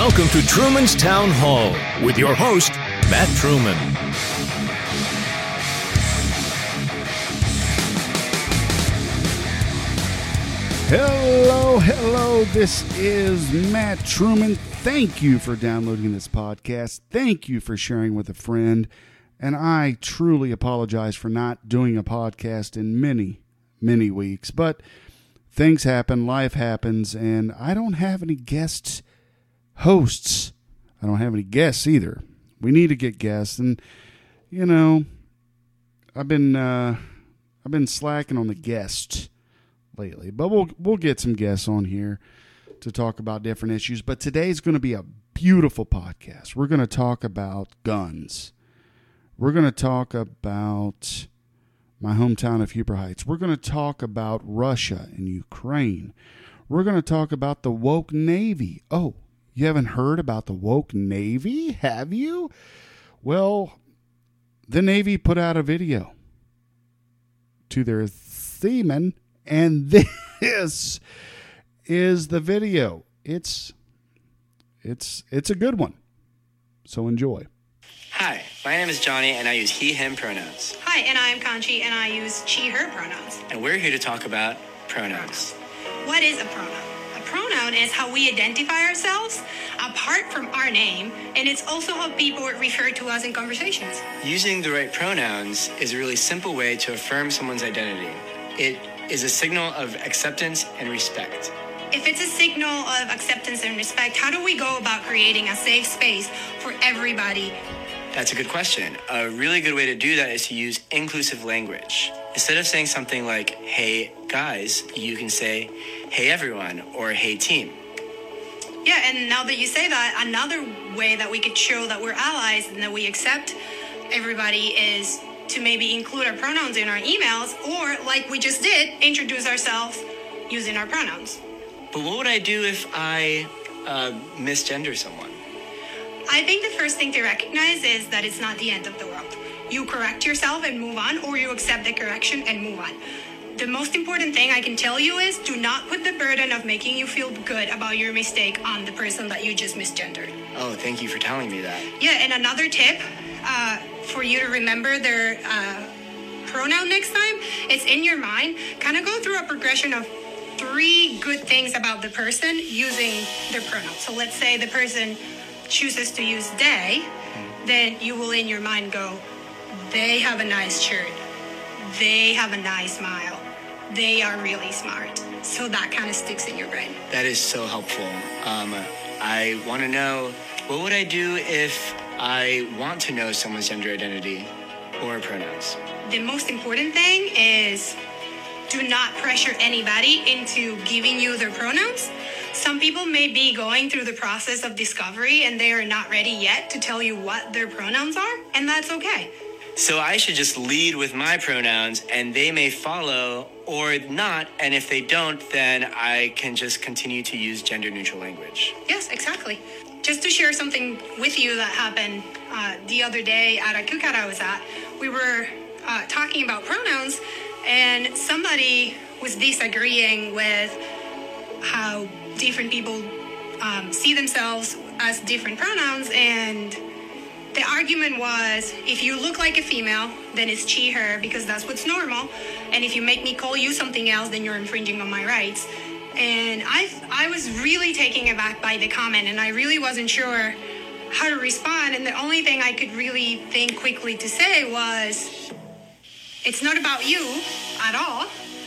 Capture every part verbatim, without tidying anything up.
Welcome to Truman's Town Hall with your host, Matt Truman. Hello, hello. This is Matt Truman. Thank you for downloading this podcast. Thank you for sharing with a friend. And I truly apologize for not doing a podcast in many, many weeks. But things happen, life happens, and I don't have any guest hosts. I don't have any guests either. We need to get guests, and you know, I've been uh, I've been slacking on the guests lately, but we'll we'll get some guests on here to talk about different issues. But today's going to be a beautiful podcast. We're going to talk about guns. We're going to talk about my hometown of Huber Heights. We're going to talk about Russia and Ukraine. We're going to talk about the woke Navy. Oh, you haven't heard about the woke Navy, have you? Well, the Navy put out a video to their seamen, and this is the video. It's it's it's a good one. So enjoy. Hi, my name is Johnny, and I use he, him pronouns. Hi, and I'm Kanchi, and I use she, her pronouns. And we're here to talk about pronouns. What is a pronoun? A pronoun is how we identify ourselves apart from our name, and it's also how people refer to us in conversations. Using the right pronouns is a really simple way to affirm someone's identity. It is a signal of acceptance and respect. If it's a signal of acceptance and respect, how do we go about creating a safe space for everybody? That's a good question. A really good way to do that is to use inclusive language. Instead of saying something like, hey guys, you can say, hey everyone, or hey team. Yeah, and now that you say that, another way that we could show that we're allies and that we accept everybody is to maybe include our pronouns in our emails, or like we just did, introduce ourselves using our pronouns. But what would I do if I uh, misgender someone? I think the first thing to recognize is that it's not the end of the world. You correct yourself and move on, or you accept the correction and move on. The most important thing I can tell you is do not put the burden of making you feel good about your mistake on the person that you just misgendered. Oh, thank you for telling me that. Yeah, and another tip uh, for you to remember their uh, pronoun next time, it's in your mind. Kind of go through a progression of three good things about the person using their pronoun. So let's say the person chooses to use they, then you will in your mind go, they have a nice shirt, they have a nice smile, they are really smart. So that kind of sticks in your brain. That is so helpful. Um, I want to know, what would I do if I want to know someone's gender identity or pronouns? The most important thing is do not pressure anybody into giving you their pronouns. Some people may be going through the process of discovery and they are not ready yet to tell you what their pronouns are, and that's okay. So I should just lead with my pronouns and they may follow or not, and if they don't, then I can just continue to use gender-neutral language. Yes, exactly. Just to share something with you that happened uh, the other day at a cookout I was at, we were uh, talking about pronouns, and somebody was disagreeing with how different people um, see themselves as different pronouns, and the argument was, if you look like a female, then it's she, her, because that's what's normal, and if you make me call you something else, then you're infringing on my rights. And I I was really taken aback by the comment, and I really wasn't sure how to respond, and the only thing I could really think quickly to say was, it's not about you at all,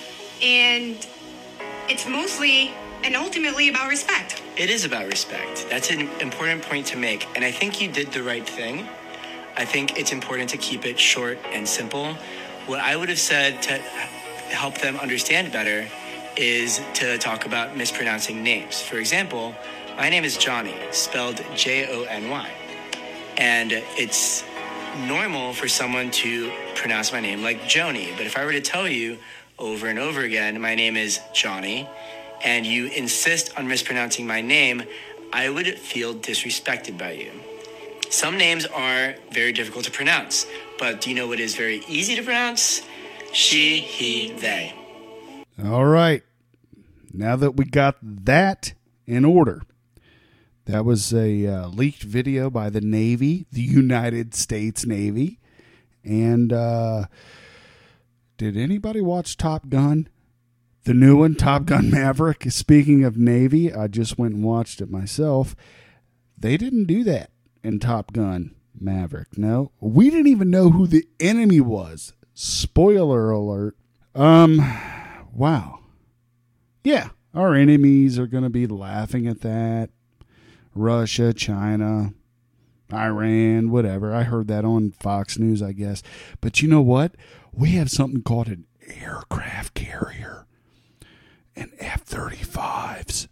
and it's mostly and ultimately about respect. It is about respect. That's an important point to make, and I think you did the right thing. I think it's important to keep it short and simple. What I would have said to help them understand better is to talk about mispronouncing names. For example, my name is Johnny, spelled J O N Y, and it's normal for someone to pronounce my name like Joni, but if I were to tell you over and over again, my name is Johnny, and you insist on mispronouncing my name, I would feel disrespected by you. Some names are very difficult to pronounce, but do you know what is very easy to pronounce? She, he, they. All right. Now that we got that in order, That was a uh, leaked video by the Navy, the United States Navy. And uh, did anybody watch Top Gun? The new one, Top Gun Maverick. Speaking of Navy, I just went and watched it myself. They didn't do that in Top Gun Maverick. No, we didn't even know who the enemy was. Spoiler alert. Um, wow. Yeah, our enemies are going to be laughing at that. Russia, China, Iran, whatever. I heard that on Fox News, I guess. But you know what? We have something called an aircraft carrier and F thirty-fives.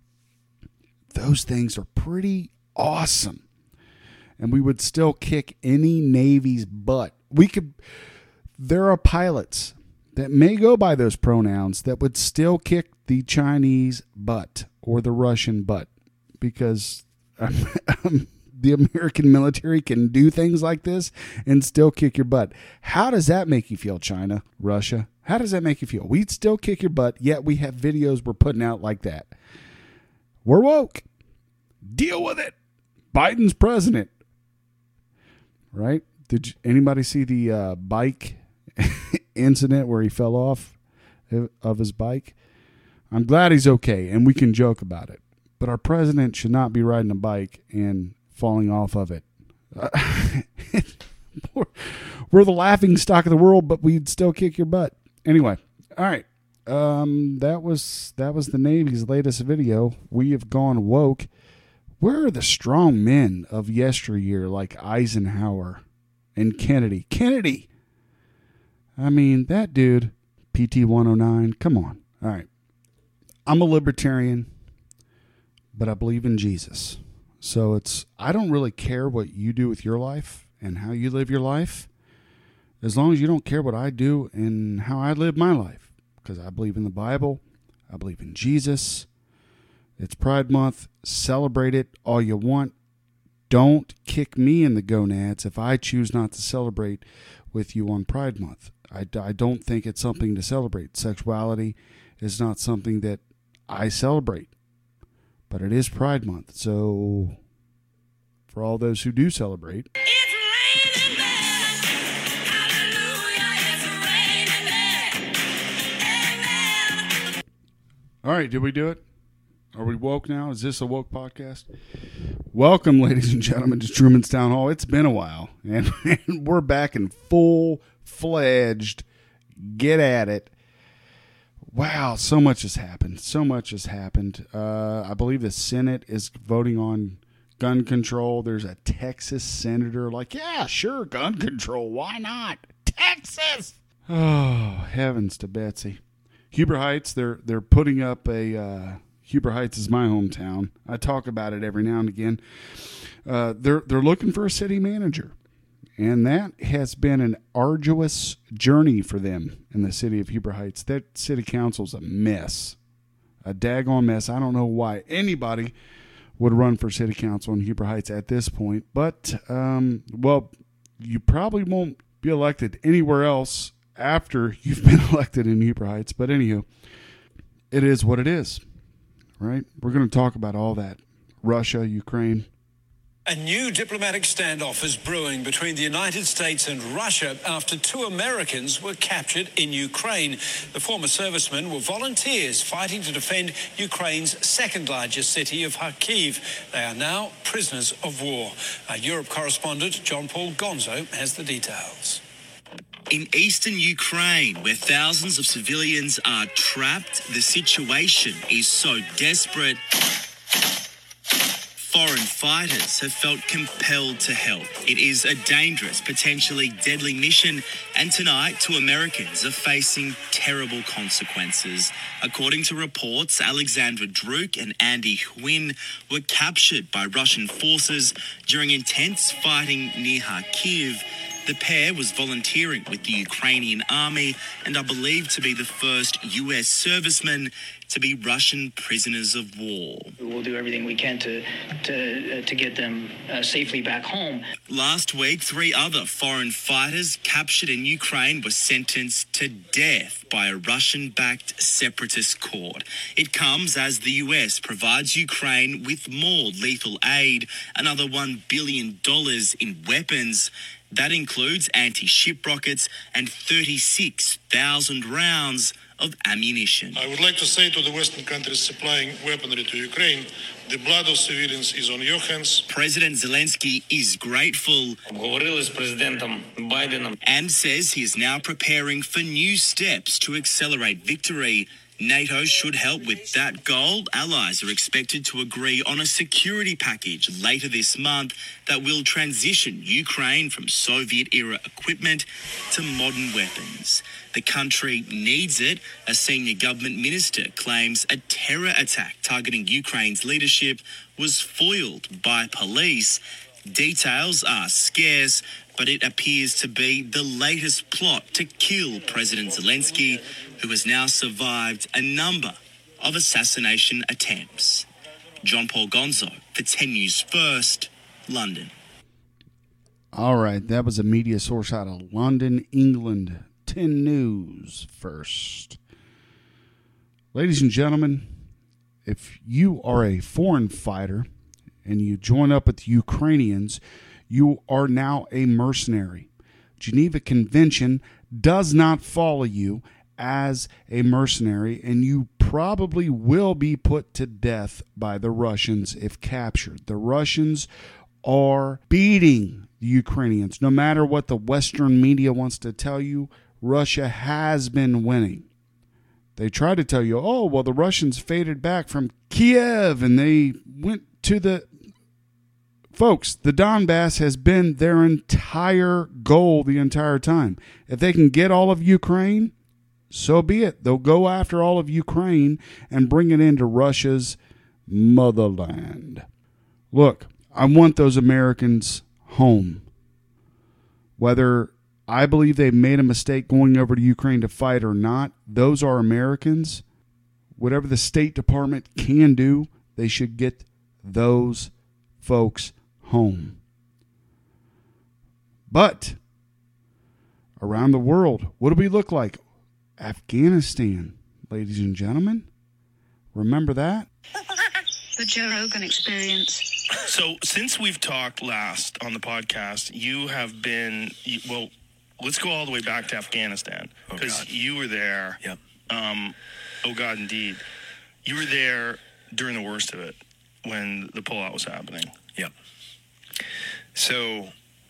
Those things are pretty awesome. And we would still kick any Navy's butt. We could, there are pilots that may go by those pronouns that would still kick the Chinese butt or the Russian butt, because um, um, the American military can do things like this and still kick your butt. How does that make you feel, China, Russia? How does that make you feel? We'd still kick your butt, yet we have videos we're putting out like that. We're woke. Deal with it. Biden's president. Right? Did you, anybody see the uh, bike incident where he fell off of his bike? I'm glad he's okay, and we can joke about it. But our president should not be riding a bike and falling off of it. Uh, we're the laughing stock of the world, but we'd still kick your butt. Anyway, all right. Um, that was that was the Navy's latest video. We have gone woke. Where are the strong men of yesteryear like Eisenhower and Kennedy? Kennedy! I mean, that dude, P T one oh nine, come on. All right. I'm a libertarian, but I believe in Jesus. So it's, I don't really care what you do with your life and how you live your life, as long as you don't care what I do and how I live my life. Because I believe in the Bible. I believe in Jesus. It's Pride Month. Celebrate it all you want. Don't kick me in the gonads if I choose not to celebrate with you on Pride Month. I, I don't think it's something to celebrate. Sexuality is not something that I celebrate. But it is Pride Month. So for all those who do celebrate, It's raining men. Hallelujah, it's raining men. Amen. all right, did we do it? Are we woke now? Is this a woke podcast? Welcome, ladies and gentlemen, to Truman's Town Hall. It's been a while, and, and we're back in full-fledged get at it. Wow, so much has happened. So much has happened. Uh, I believe the Senate is voting on gun control. There's a Texas senator like, yeah, sure, gun control. Why not? Texas! Oh, heavens to Betsy. Huber Heights, they're they're putting up a... Uh, Huber Heights is my hometown. I talk about it every now and again. Uh, they're they're looking for a city manager, and that has been an arduous journey for them in the city of Huber Heights. That city council's a mess, a daggone mess. I don't know why anybody would run for city council in Huber Heights at this point, but um, well, you probably won't be elected anywhere else after you've been elected in Huber Heights. But anywho, it is what it is. Right? We're going to talk about all that. Russia, Ukraine. A new diplomatic standoff is brewing between the United States and Russia after two Americans were captured in Ukraine. The former servicemen were volunteers fighting to defend Ukraine's second largest city of Kharkiv. They are now prisoners of war. Our Europe correspondent John Paul Gonzo has the details. In eastern Ukraine, where thousands of civilians are trapped, the situation is so desperate, foreign fighters have felt compelled to help. It is a dangerous, potentially deadly mission, and tonight two Americans are facing terrible consequences. According to reports, Alexandra Druk and Andy Huyn were captured by Russian forces during intense fighting near Kharkiv. The pair was volunteering with the Ukrainian army and are believed to be the first U S servicemen to be Russian prisoners of war. We'll do everything we can to to uh, to get them uh, safely back home. Last week, three other foreign fighters captured in Ukraine were sentenced to death by a Russian-backed separatist court. It comes as the U S provides Ukraine with more lethal aid, another one billion dollars in weapons. That includes anti-ship rockets and thirty-six thousand rounds of ammunition. I would like to say to the Western countries supplying weaponry to Ukraine, the blood of civilians is on your hands. President Zelensky is grateful Говорили з президентом Байденом. and says he is now preparing for new steps to accelerate victory. NATO should help with that goal. Allies are expected to agree on a security package later this month that will transition Ukraine from Soviet-era equipment to modern weapons. The country needs it. A senior government minister claims a terror attack targeting Ukraine's leadership was foiled by police. Details are scarce, but it appears to be the latest plot to kill President Zelensky, who has now survived a number of assassination attempts. John Paul Gonzo for ten News First, London. All right, that was a media source out of London, England. ten News First. Ladies and gentlemen, if you are a foreign fighter and you join up with the Ukrainians, you are now a mercenary. Geneva Convention does not follow you as a mercenary, and you probably will be put to death by the Russians if captured. The Russians are beating the Ukrainians. No matter what the Western media wants to tell you, Russia has been winning. They try to tell you, oh, well, the Russians faded back from Kiev and they went to the... Folks, the Donbass has been their entire goal the entire time. If they can get all of Ukraine, so be it. They'll go after all of Ukraine and bring it into Russia's motherland. Look, I want those Americans home. Whether I believe they've made a mistake going over to Ukraine to fight or not, those are Americans. Whatever the State Department can do, they should get those folks home. But around the world, what do we look like? Afghanistan, ladies and gentlemen. Remember that? The Joe Rogan Experience. So since we've talked last on the podcast, you have been, you- well, let's go all the way back to Afghanistan. Oh, Because God. you were there. Yep. Um, oh, God, indeed. You were there during the worst of it when the pullout was happening. Yep. So,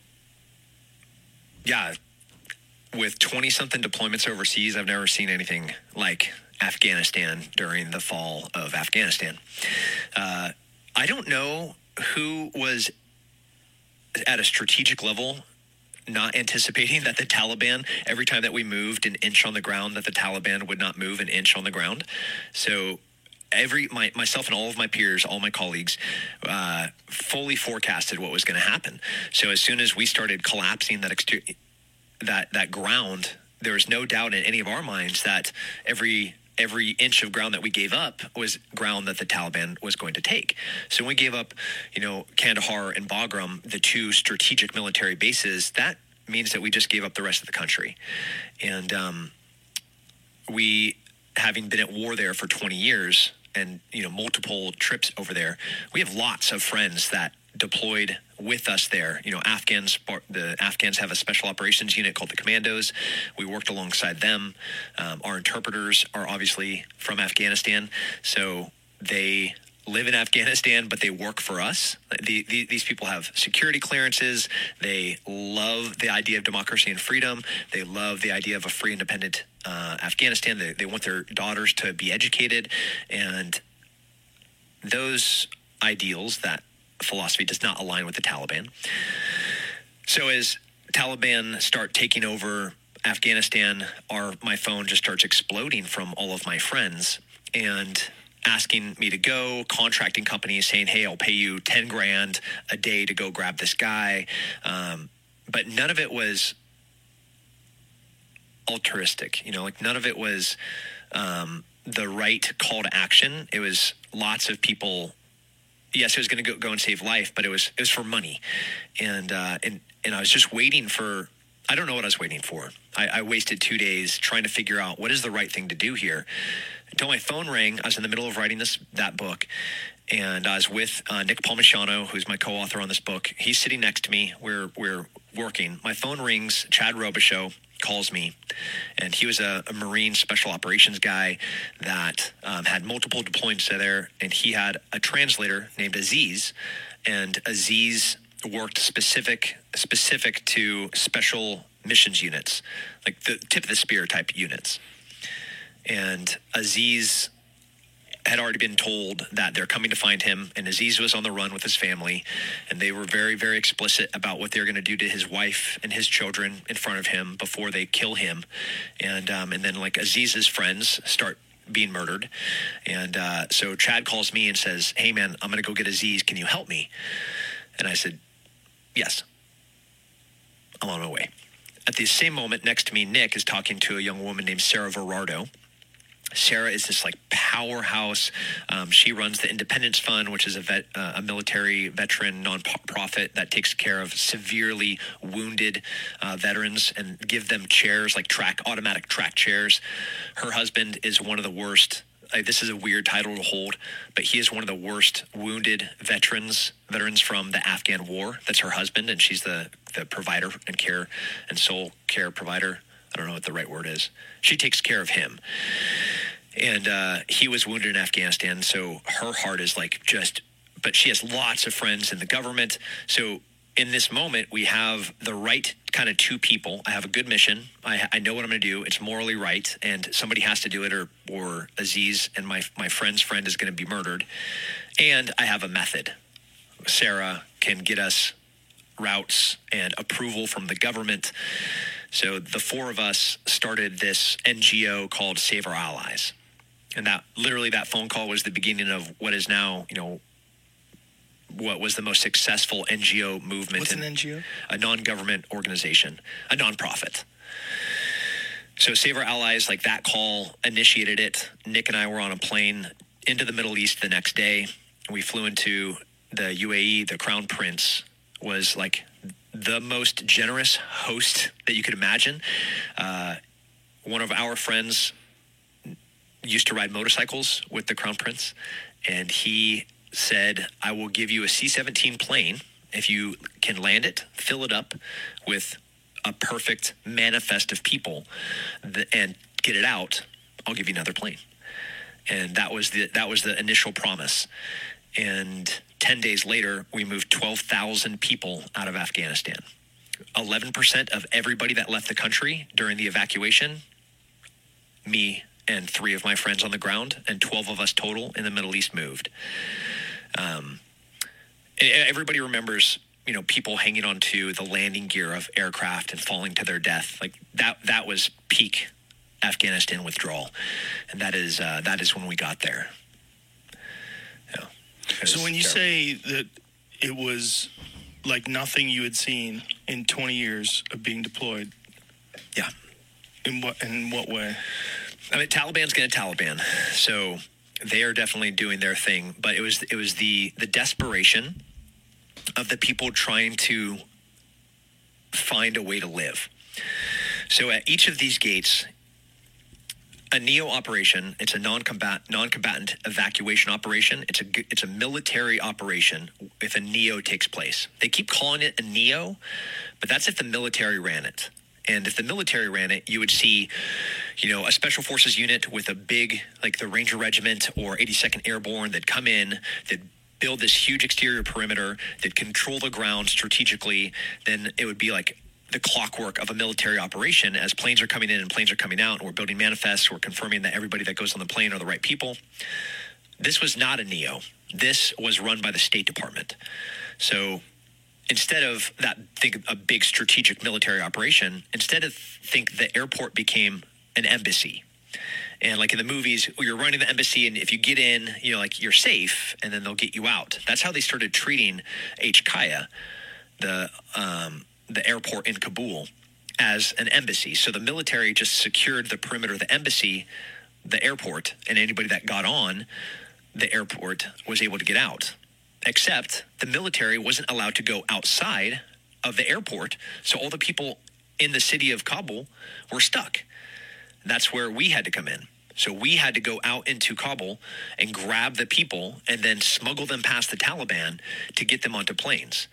yeah, with twenty-something deployments overseas, I've never seen anything like Afghanistan during the fall of Afghanistan. Uh, I don't know who was at a strategic level not anticipating that the Taliban, every time that we moved an inch on the ground, that the Taliban would not move an inch on the ground. So every my myself and all of my peers, all my colleagues, uh, fully forecasted what was going to happen. So as soon as we started collapsing that exter- that that ground, there was no doubt in any of our minds that every every inch of ground that we gave up was ground that the Taliban was going to take. So when we gave up, you know, Kandahar and Bagram, the two strategic military bases, that means that we just gave up the rest of the country. And um, we, having been at war there for twenty years and, you know, multiple trips over there, we have lots of friends that deployed with us there. You know, Afghans, the Afghans have a special operations unit called the Commandos. We worked alongside them. Um, our interpreters are obviously from Afghanistan, so they live in Afghanistan, but they work for us. The, the, these people have security clearances. They love the idea of democracy and freedom. They love the idea of a free, independent uh, Afghanistan. They, they want their daughters to be educated, and those ideals, that philosophy does not align with the Taliban. So as Taliban start taking over Afghanistan, our my phone just starts exploding from all of my friends and asking me to go, contracting companies saying, hey, I'll pay you ten grand a day to go grab this guy. Um, but none of it was altruistic, you know, like none of it was um, the right call to action. It was lots of people. Yes, it was going to go, go and save life, but it was it was for money, and uh, and and I was just waiting for. I don't know what I was waiting for. I, I wasted two days trying to figure out what is the right thing to do here. Until my phone rang. I was in the middle of writing this that book, and I was with uh, Nick Palmisciano, who's my co-author on this book. He's sitting next to me. We're we're working. My phone rings. Chad Robichaux calls me, and he was a, a Marine special operations guy that um, had multiple deployments there, and he had a translator named Aziz, and Aziz worked specific specific to special missions units, like the tip of the spear type units. And Aziz had already been told that they're coming to find him, and Aziz was on the run with his family, and they were very, very explicit about what they're going to do to his wife and his children in front of him before they kill him. And um, and then like Aziz's friends start being murdered. And uh, so Chad calls me and says, "Hey man, I'm going to go get Aziz. Can you help me?" And I said, "Yes, I'm on my way." At the same moment, next to me, Nick is talking to a young woman named Sarah Verardo. Sarah is this like powerhouse. Um, she runs the Independence Fund, which is a vet, uh, a military veteran nonprofit that takes care of severely wounded uh, veterans and give them chairs, like track automatic track chairs. Her husband is one of the worst. Like, this is a weird title to hold, but he is one of the worst wounded veterans, veterans from the Afghan war. That's her husband, and she's the, the provider and care and soul care provider. I don't know what the right word is. She takes care of him. And uh, he was wounded in Afghanistan, so her heart is like just, but she has lots of friends in the government. So in this moment, we have the right kind of two people. I have a good mission. I, I know what I'm going to do. It's morally right, and somebody has to do it, or or Aziz and my my friend's friend is going to be murdered. And I have a method. Sarah can get us routes and approval from the government. So the four of us started this N G O called Save Our Allies. And that literally that phone call was the beginning of what is now, you know, what was the most successful N G O movement. What's in, an N G O? A non-government organization, a nonprofit. So Save Our Allies, like that call initiated it. Nick and I were on a plane into the Middle East the next day. We flew into the U A E. The Crown Prince was like the most generous host that you could imagine. Uh, one of our friends used to ride motorcycles with the Crown Prince, and he said, "I will give you a C seventeen plane if you can land it, fill it up with a perfect manifest of people, and get it out. I'll give you another plane." And that was the that was the initial promise. And ten days later, we moved twelve thousand people out of Afghanistan. eleven percent of everybody that left the country during the evacuation, me and three of my friends on the ground, and twelve of us total in the Middle East moved. Um, everybody remembers, you know, people hanging onto the landing gear of aircraft and falling to their death. Like that, that was peak Afghanistan withdrawal. And that is, uh, that is when we got there. Yeah. So when you say that it was like nothing you had seen in twenty years of being deployed. Yeah. In what, in what way? I mean, Taliban's going to Taliban. So they are definitely doing their thing, but it was, it was the, the desperation of the people trying to find a way to live. So at each of these gates, a NEO operation, it's a non-combat, non-combatant evacuation operation. It's a, it's a military operation if a NEO takes place. They keep calling it a NEO, but that's if the military ran it. And if the military ran it, you would see, you know, a special forces unit with a big, like the Ranger Regiment or eighty-second Airborne that come in, that build this huge exterior perimeter, that control the ground strategically. Then it would be like the clockwork of a military operation as planes are coming in and planes are coming out, and we're building manifests, we're confirming that everybody that goes on the plane are the right people. This was not a NEO. This was run by the State Department. So instead of that, think a big strategic military operation, instead of think the airport became an embassy. And like in the movies, you're running the embassy, and if you get in, you know, like you're safe, and then they'll get you out. That's how they started treating H K I A, the um, the airport in Kabul as an embassy. So the military just secured the perimeter of the embassy, the airport, and anybody that got on the airport was able to get out. Except the military wasn't allowed to go outside of the airport, so all the people in the city of Kabul were stuck. That's where we had to come in. So we had to go out into Kabul and grab the people and then smuggle them past the Taliban to get them onto planes.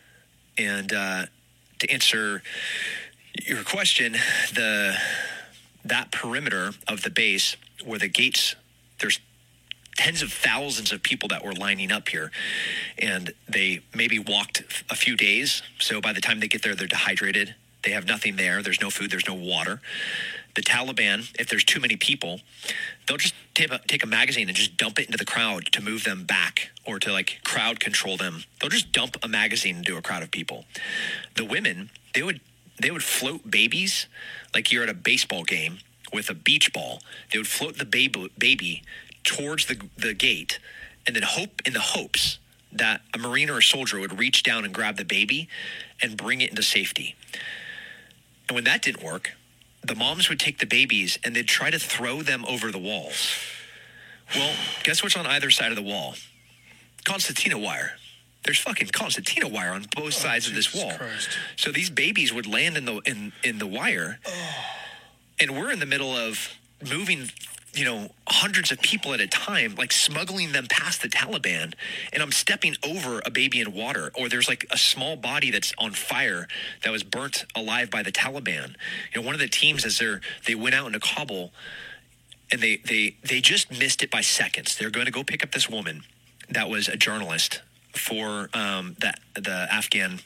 And uh, to answer your question, the that perimeter of the base where the gates, there's tens of thousands of people that were lining up here, and they maybe walked a few days. So by the time they get there, they're dehydrated. They have nothing there. There's no food. There's no water. The Taliban, if there's too many people, they'll just take a, take a magazine and just dump it into the crowd to move them back or to like crowd control them. They'll just dump a magazine into a crowd of people. The women, they would they would float babies like you're at a baseball game with a beach ball. They would float the baby, baby towards the, the gate and then hope in the hopes that a Marine or a soldier would reach down and grab the baby and bring it into safety. And when that didn't work, the moms would take the babies and they'd try to throw them over the walls. Well, guess what's on either side of the wall? Concertina wire. There's fucking concertina wire on both oh, sides Jesus of this wall. Christ. So these babies would land in the in, in the wire, oh. and we're in the middle of moving, you know, hundreds of people at a time, like smuggling them past the Taliban, and I'm stepping over a baby in water, or there's like a small body that's on fire that was burnt alive by the Taliban. You know, one of the teams, as they're, they went out into Kabul, and they, they, they just missed it by seconds. They're going to go pick up this woman that was a journalist for um, the, the Afghan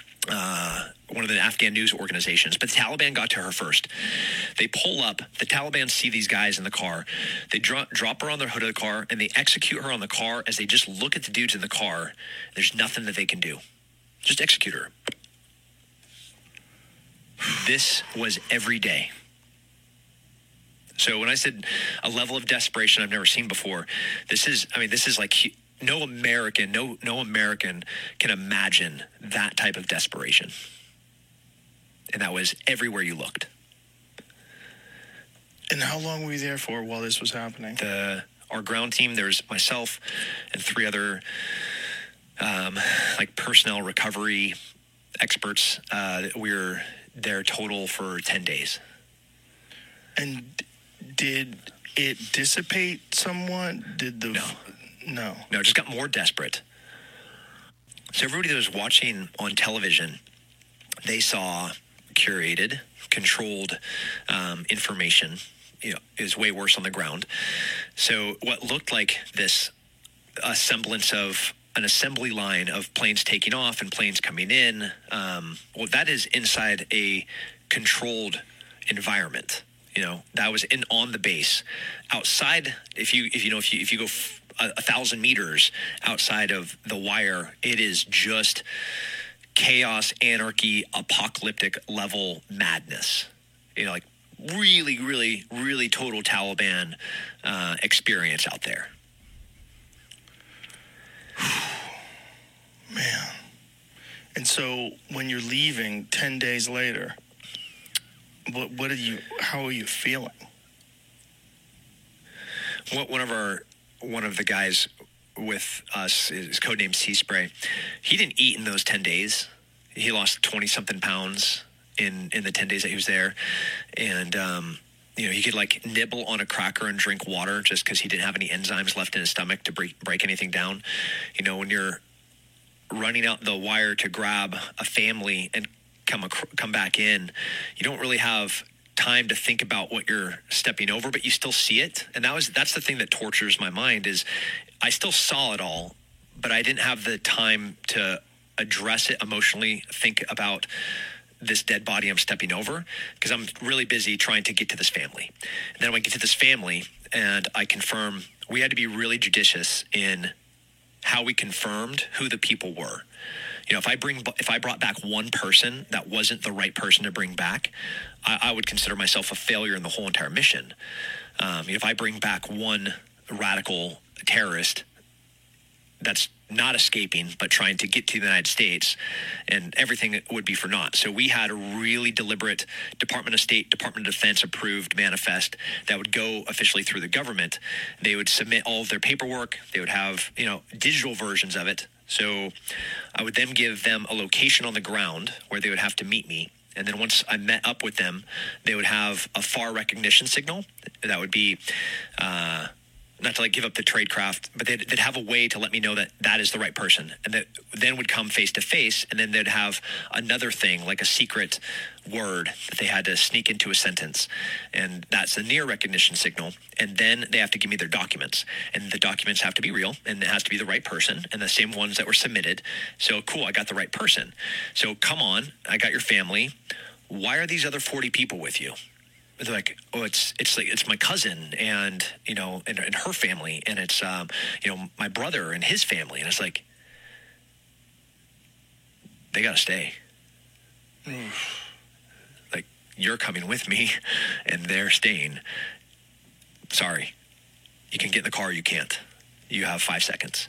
Uh, one of the Afghan news organizations, but the Taliban got to her first. They pull up, the Taliban see these guys in the car, they dro- drop her on the hood of the car, and they execute her on the car as they just look at the dudes in the car. There's nothing that they can do. Just execute her. This was every day. So when I said a level of desperation I've never seen before, this is, I mean, this is like... No American, no no American can imagine that type of desperation. And that was everywhere you looked. And how long were you there for while this was happening? The our ground team, there's myself and three other um, like personnel recovery experts. Uh, we were there total for ten days. And did it dissipate somewhat? Did the... No. No. No, it just got more desperate. So everybody that was watching on television, they saw curated, controlled um, information. You know, is way worse on the ground. So what looked like this a semblance of an assembly line of planes taking off and planes coming in, um, well, that is inside a controlled environment. You know, that was in on the base. Outside, if you if you know if you if you go f- a, a thousand meters outside of the wire, it is just chaos, anarchy, apocalyptic level madness. You know, like really, really, really total Taliban uh, experience out there. Man. And so when you're leaving ten days later, what what are you how are you feeling? What one of our one of the guys with us is codenamed Sea Spray. He didn't eat in those ten days. He lost twenty something pounds in, in the ten days that he was there. And, um, you know, he could like nibble on a cracker and drink water just because he didn't have any enzymes left in his stomach to break, break anything down. You know, when you're running out the wire to grab a family and come, ac- come back in, you don't really have time to think about what you're stepping over, but you still see it. And that was, that's the thing that tortures my mind is I still saw it all, but I didn't have the time to address it emotionally, think about this dead body I'm stepping over, because I'm really busy trying to get to this family. And then when I get to this family and I confirm, we had to be really judicious in how we confirmed who the people were. You know, if I bring, if I brought back one person that wasn't the right person to bring back, I, I would consider myself a failure in the whole entire mission. Um, if I bring back one radical terrorist, that's not escaping, but trying to get to the United States, and everything would be for naught. So we had a really deliberate Department of State, Department of Defense approved manifest that would go officially through the government. They would submit all of their paperwork. They would have, you know, digital versions of it. So I would then give them a location on the ground where they would have to meet me. And then once I met up with them, they would have a far recognition signal that would be, uh, not to like give up the tradecraft, but they'd, they'd have a way to let me know that that is the right person. And that then would come face to face, and then they'd have another thing, like a secret word that they had to sneak into a sentence. And that's a near recognition signal. And then they have to give me their documents. And the documents have to be real, and it has to be the right person, and the same ones that were submitted. So cool, I got the right person. So come on, I got your family. Why are these other forty people with you? They're like, oh, it's it's like it's my cousin and you know and, and her family, and it's um you know my brother and his family, and it's like they gotta stay. Like, you're coming with me, and they're staying. Sorry, you can get in the car. You can't. You have five seconds.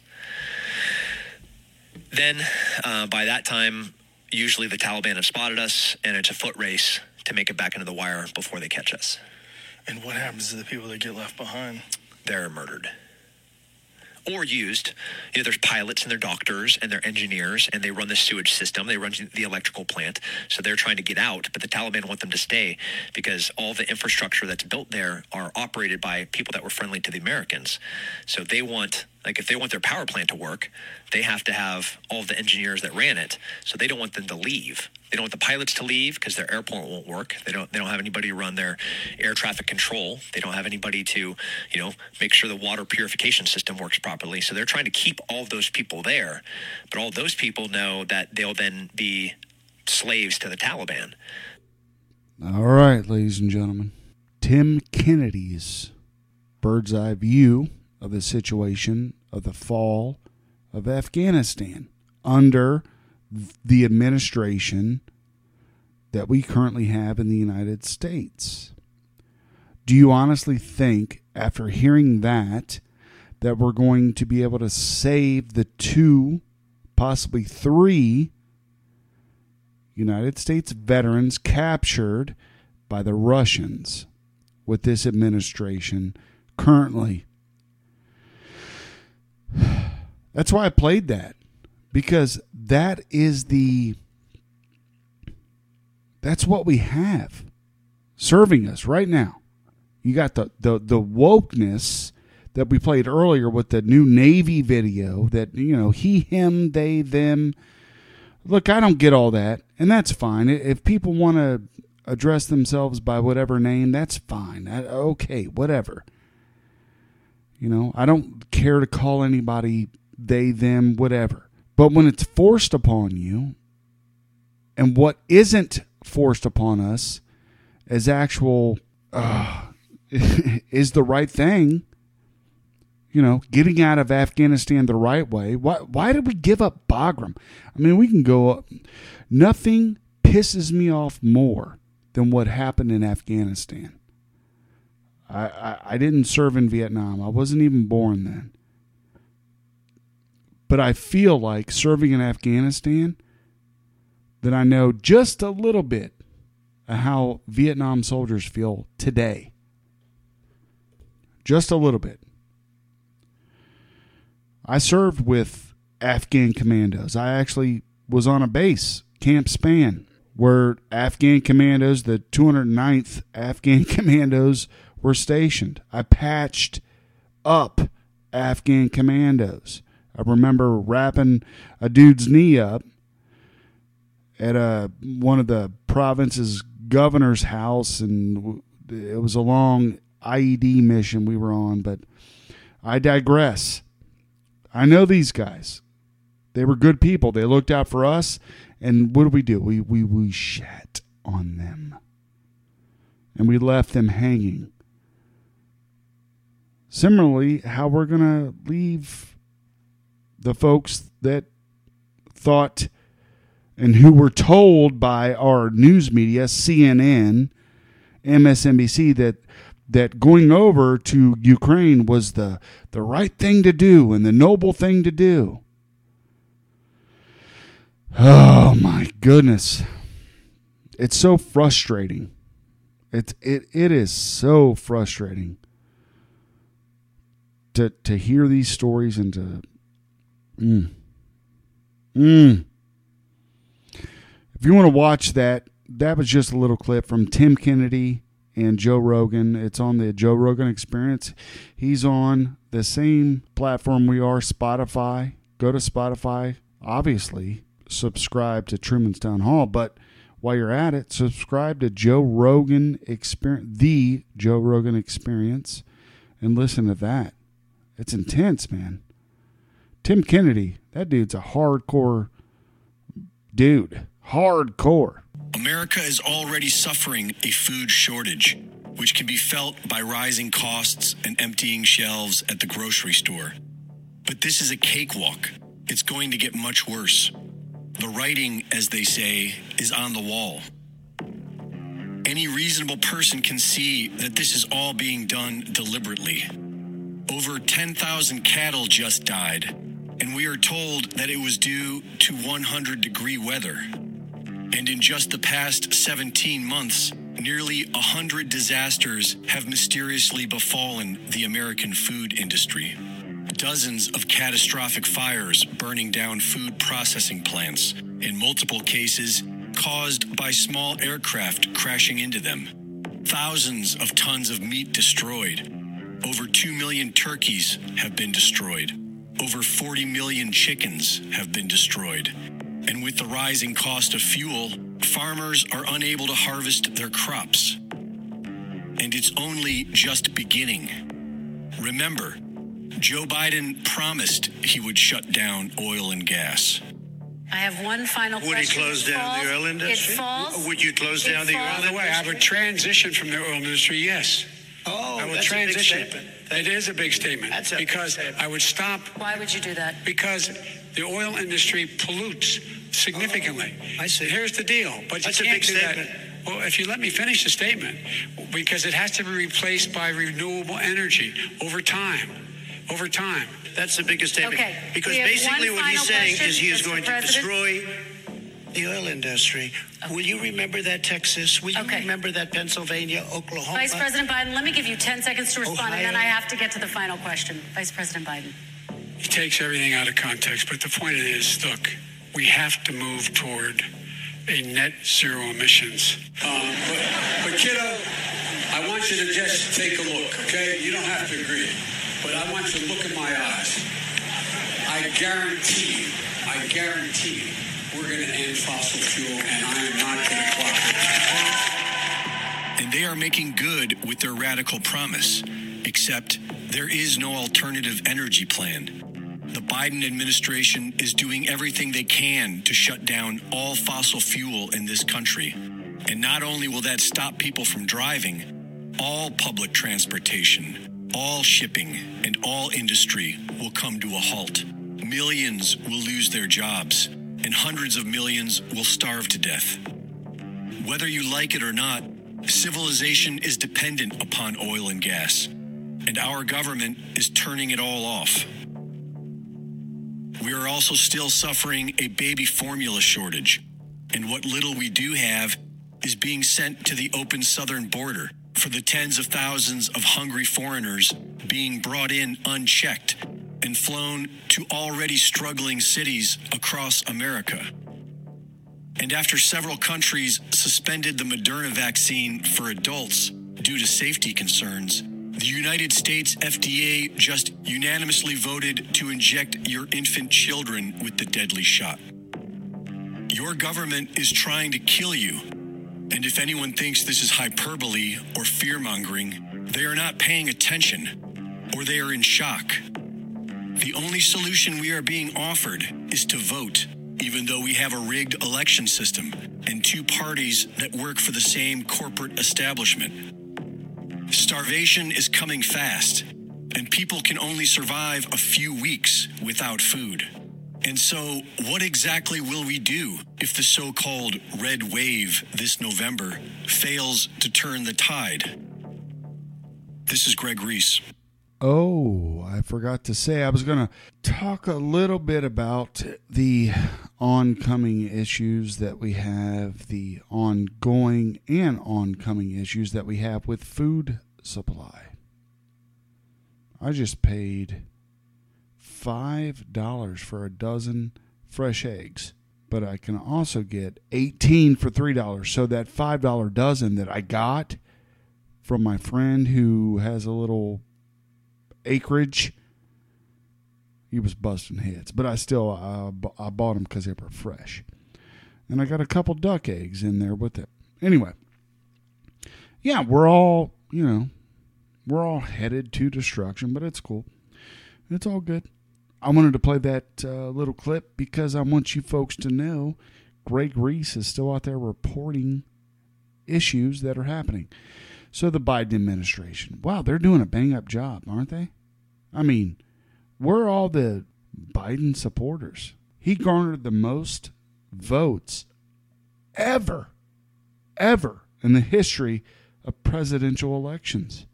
Then uh, by that time, usually the Taliban have spotted us, and it's a foot race to make it back into the wire before they catch us. And what happens to the people that get left behind? They're murdered. Or used. You know, there's pilots and they're doctors and they're engineers, and they run the sewage system. They run the electrical plant. So they're trying to get out, but the Taliban want them to stay because all the infrastructure that's built there are operated by people that were friendly to the Americans. So they want, like if they want their power plant to work, they have to have all of the engineers that ran it. So they don't want them to leave. They don't want the pilots to leave because their airport won't work. They don't. They don't have anybody to run their air traffic control. They don't have anybody to, you know, make sure the water purification system works properly. So they're trying to keep all of those people there, but all those people know that they'll then be slaves to the Taliban. All right, ladies and gentlemen, Tim Kennedy's bird's eye view of the situation of the fall of Afghanistan under the administration that we currently have in the United States. Do you honestly think, after hearing that, that we're going to be able to save the two, possibly three, United States veterans captured by the Russians with this administration currently? That's why I played that. Because that is the, that's what we have serving us right now. You got the, the, the wokeness that we played earlier with the new Navy video that, you know, he, him, they, them. Look, I don't get all that, and that's fine. If people want to address themselves by whatever name, that's fine. Okay, whatever. You know, I don't care to call anybody they, them, whatever. But when it's forced upon you, and what isn't forced upon us as actual, uh, is the right thing, you know, getting out of Afghanistan the right way. Why, why did we give up Bagram? I mean, we can go up. Nothing pisses me off more than what happened in Afghanistan. I, I, I didn't serve in Vietnam. I wasn't even born then. But I feel like serving in Afghanistan that I know just a little bit of how Vietnam soldiers feel today. Just a little bit. I served with Afghan commandos. I actually was on a base, Camp Span, where Afghan commandos, the two hundred ninth Afghan commandos, were stationed. I patched up Afghan commandos. I remember wrapping a dude's knee up at a, one of the province's governor's house, and it was a long I E D mission we were on, but I digress. I know these guys. They were good people. They looked out for us, and what did we do? We, we, we shat on them, and we left them hanging. Similarly, how we're going to leave the folks that thought and who were told by our news media, C N N, M S N B C, that that going over to Ukraine was the, the right thing to do and the noble thing to do. Oh my goodness. It's so frustrating. It's it it is so frustrating to to hear these stories and to mm, mm. If you want to watch that, that was just a little clip from Tim Kennedy and Joe Rogan. It's on the Joe Rogan Experience. He's on the same platform we are, Spotify. Go to Spotify. Obviously, subscribe to Truman's Town Hall, but while you're at it, subscribe to Joe Rogan Experience, the Joe Rogan Experience, and listen to that. It's intense, man. Tim Kennedy, that dude's a hardcore dude. Hardcore. America is already suffering a food shortage, which can be felt by rising costs and emptying shelves at the grocery store. But this is a cakewalk. It's going to get much worse. The writing, as they say, is on the wall. Any reasonable person can see that this is all being done deliberately. Over ten thousand cattle just died, and we are told that it was due to one hundred degree weather. And in just the past seventeen months, nearly one hundred disasters have mysteriously befallen the American food industry. Dozens of catastrophic fires burning down food processing plants, in multiple cases caused by small aircraft crashing into them. Thousands of tons of meat destroyed. Over two million turkeys have been destroyed. Over forty million chickens have been destroyed. And with the rising cost of fuel, farmers are unable to harvest their crops. And it's only just beginning. Remember, Joe Biden promised he would shut down oil and gas. I have one final Would question. he close It down falls- the oil industry? It falls. Would you close It down the falls- oil By the way, I would transition from the oil industry, yes. Oh, I would that's a big transition. statement. It is a big statement. That's a big because statement. I would stop. Why would you do that? Because the oil industry pollutes significantly. Oh, I see. Here's the deal. But That's you a can't big do statement. that. Well, if you let me finish the statement, because it has to be replaced by renewable energy over time. Over time. That's the biggest statement. Okay, Because we have basically one what he's final saying question, is he is Mister going to President. destroy the oil industry. Will you remember that, Texas? Will you Okay. remember that, Pennsylvania, Oklahoma? Vice President Biden, let me give you ten seconds to respond, and then Ohio. I have to get to the final question. Vice President Biden. He takes everything out of context, but the point is, look, we have to move toward a net zero emissions. Um, but, but kiddo, I want you to just take a look, okay? You don't have to agree, but I want you to look in my eyes. I guarantee you, I guarantee you, we're going to end fossil fuel, and I am not going to cooperate. And they are making good with their radical promise, except there is no alternative energy plan. The Biden administration is doing everything they can to shut down all fossil fuel in this country. And not only will that stop people from driving, all public transportation, all shipping, and all industry will come to a halt. Millions will lose their jobs, and hundreds of millions will starve to death. Whether you like it or not, civilization is dependent upon oil and gas, and our government is turning it all off. We are also still suffering a baby formula shortage, and what little we do have is being sent to the open southern border for the tens of thousands of hungry foreigners being brought in unchecked and flown to already struggling cities across America. And after several countries suspended the Moderna vaccine for adults due to safety concerns, the United States F D A just unanimously voted to inject your infant children with the deadly shot. Your government is trying to kill you. And if anyone thinks this is hyperbole or fear-mongering, they are not paying attention, or they are in shock. The only solution we are being offered is to vote, even though we have a rigged election system and two parties that work for the same corporate establishment. Starvation is coming fast, and people can only survive a few weeks without food. And so, what exactly will we do if the so-called red wave this November fails to turn the tide? This is Greg Reese. Oh, I forgot to say, I was going to talk a little bit about the oncoming issues that we have, the ongoing and oncoming issues that we have with food supply. I just paid five dollars for a dozen fresh eggs, but I can also get eighteen for three dollars. So that five dollar dozen that I got from my friend who has a little acreage, he was busting heads, but I still uh, I bought them because they were fresh, and I got a couple duck eggs in there with it. Anyway, yeah, we're all you know we're all headed to destruction, but it's cool. It's all good. I wanted to play that uh, little clip because I want you folks to know Greg Reese is still out there reporting issues that are happening. So the Biden administration, wow, they're doing a bang-up job, aren't they? I mean, we're all the Biden supporters. He garnered the most votes ever, ever in the history of presidential elections.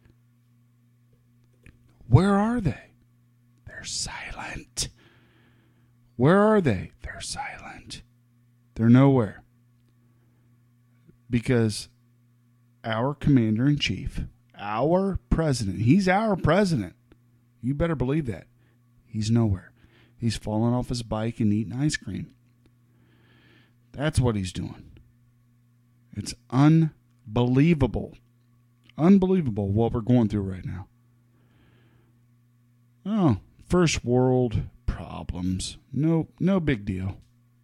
Where are they? They're silent. Where are they? They're silent. They're nowhere. Because our commander-in-chief, our president, he's our president. You better believe that. He's nowhere. He's falling off his bike and eating ice cream. That's what he's doing. It's unbelievable. Unbelievable what we're going through right now. Oh, first world problems. No, no big deal.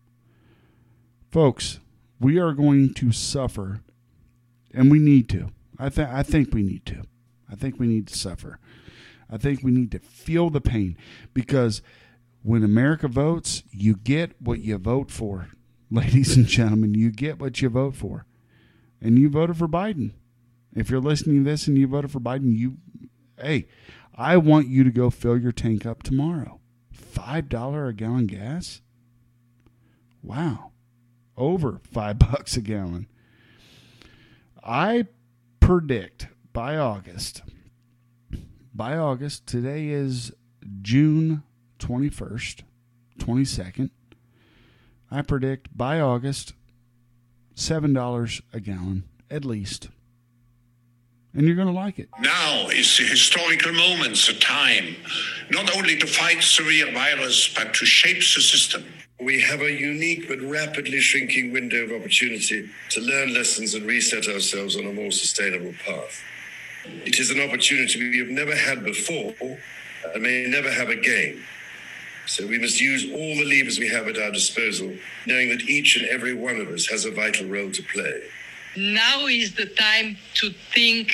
Folks, we are going to suffer, and we need to. I, th- I think we need to. I think we need to suffer. I think we need to feel the pain, because when America votes, you get what you vote for. Ladies and gentlemen, you get what you vote for. And you voted for Biden. If you're listening to this and you voted for Biden, you, hey, I want you to go fill your tank up tomorrow. five dollars a gallon gas? Wow. Over five bucks a gallon. I predict by August, by August, today is June twenty-first, twenty-second. I predict by August, seven dollars a gallon at least. And you're going to like it. Now is a historical moment, a time, not only to fight severe virus, but to shape the system. We have a unique but rapidly shrinking window of opportunity to learn lessons and reset ourselves on a more sustainable path. It is an opportunity we have never had before and may never have again. So we must use all the levers we have at our disposal, knowing that each and every one of us has a vital role to play. Now is the time to think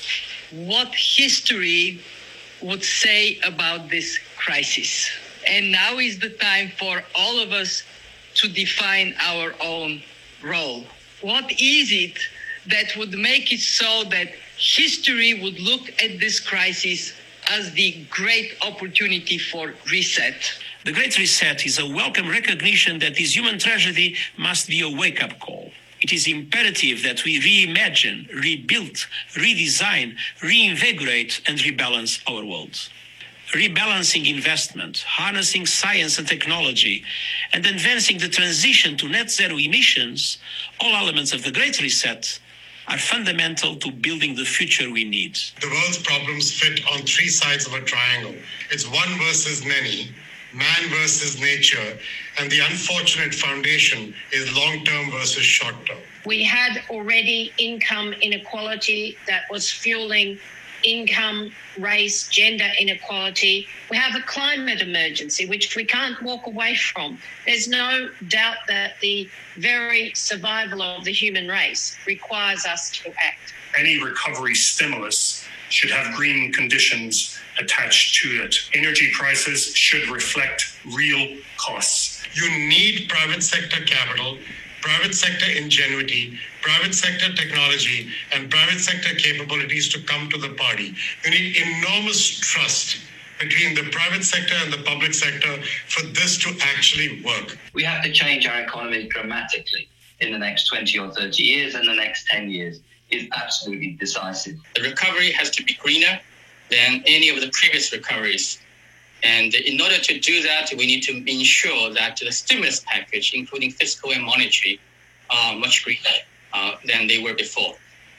what history would say about this crisis. And now is the time for all of us to define our own role. What is it that would make it so that history would look at this crisis as the great opportunity for reset? The Great Reset is a welcome recognition that this human tragedy must be a wake-up call. It is imperative that we reimagine, rebuild, redesign, reinvigorate, and rebalance our world. Rebalancing investment, harnessing science and technology, and advancing the transition to net zero emissions, all elements of the Great Reset, are fundamental to building the future we need. The world's problems fit on three sides of a triangle. It's one versus many, man versus nature, and the unfortunate foundation is long-term versus short-term. We had already income inequality that was fueling income, race, gender inequality. We have a climate emergency, which we can't walk away from. There's no doubt that the very survival of the human race requires us to act. Any recovery stimulus should have green conditions attached to it. Energy prices should reflect real costs. You need private sector capital, private sector ingenuity, private sector technology, and private sector capabilities to come to the party. You need enormous trust between the private sector and the public sector for this to actually work. We have to change our economy dramatically in the next twenty or thirty years, and the next ten years is absolutely decisive. The recovery has to be greener, than any of the previous recoveries. And in order to do that, we need to ensure that the stimulus package, including fiscal and monetary, are much greater uh, than they were before.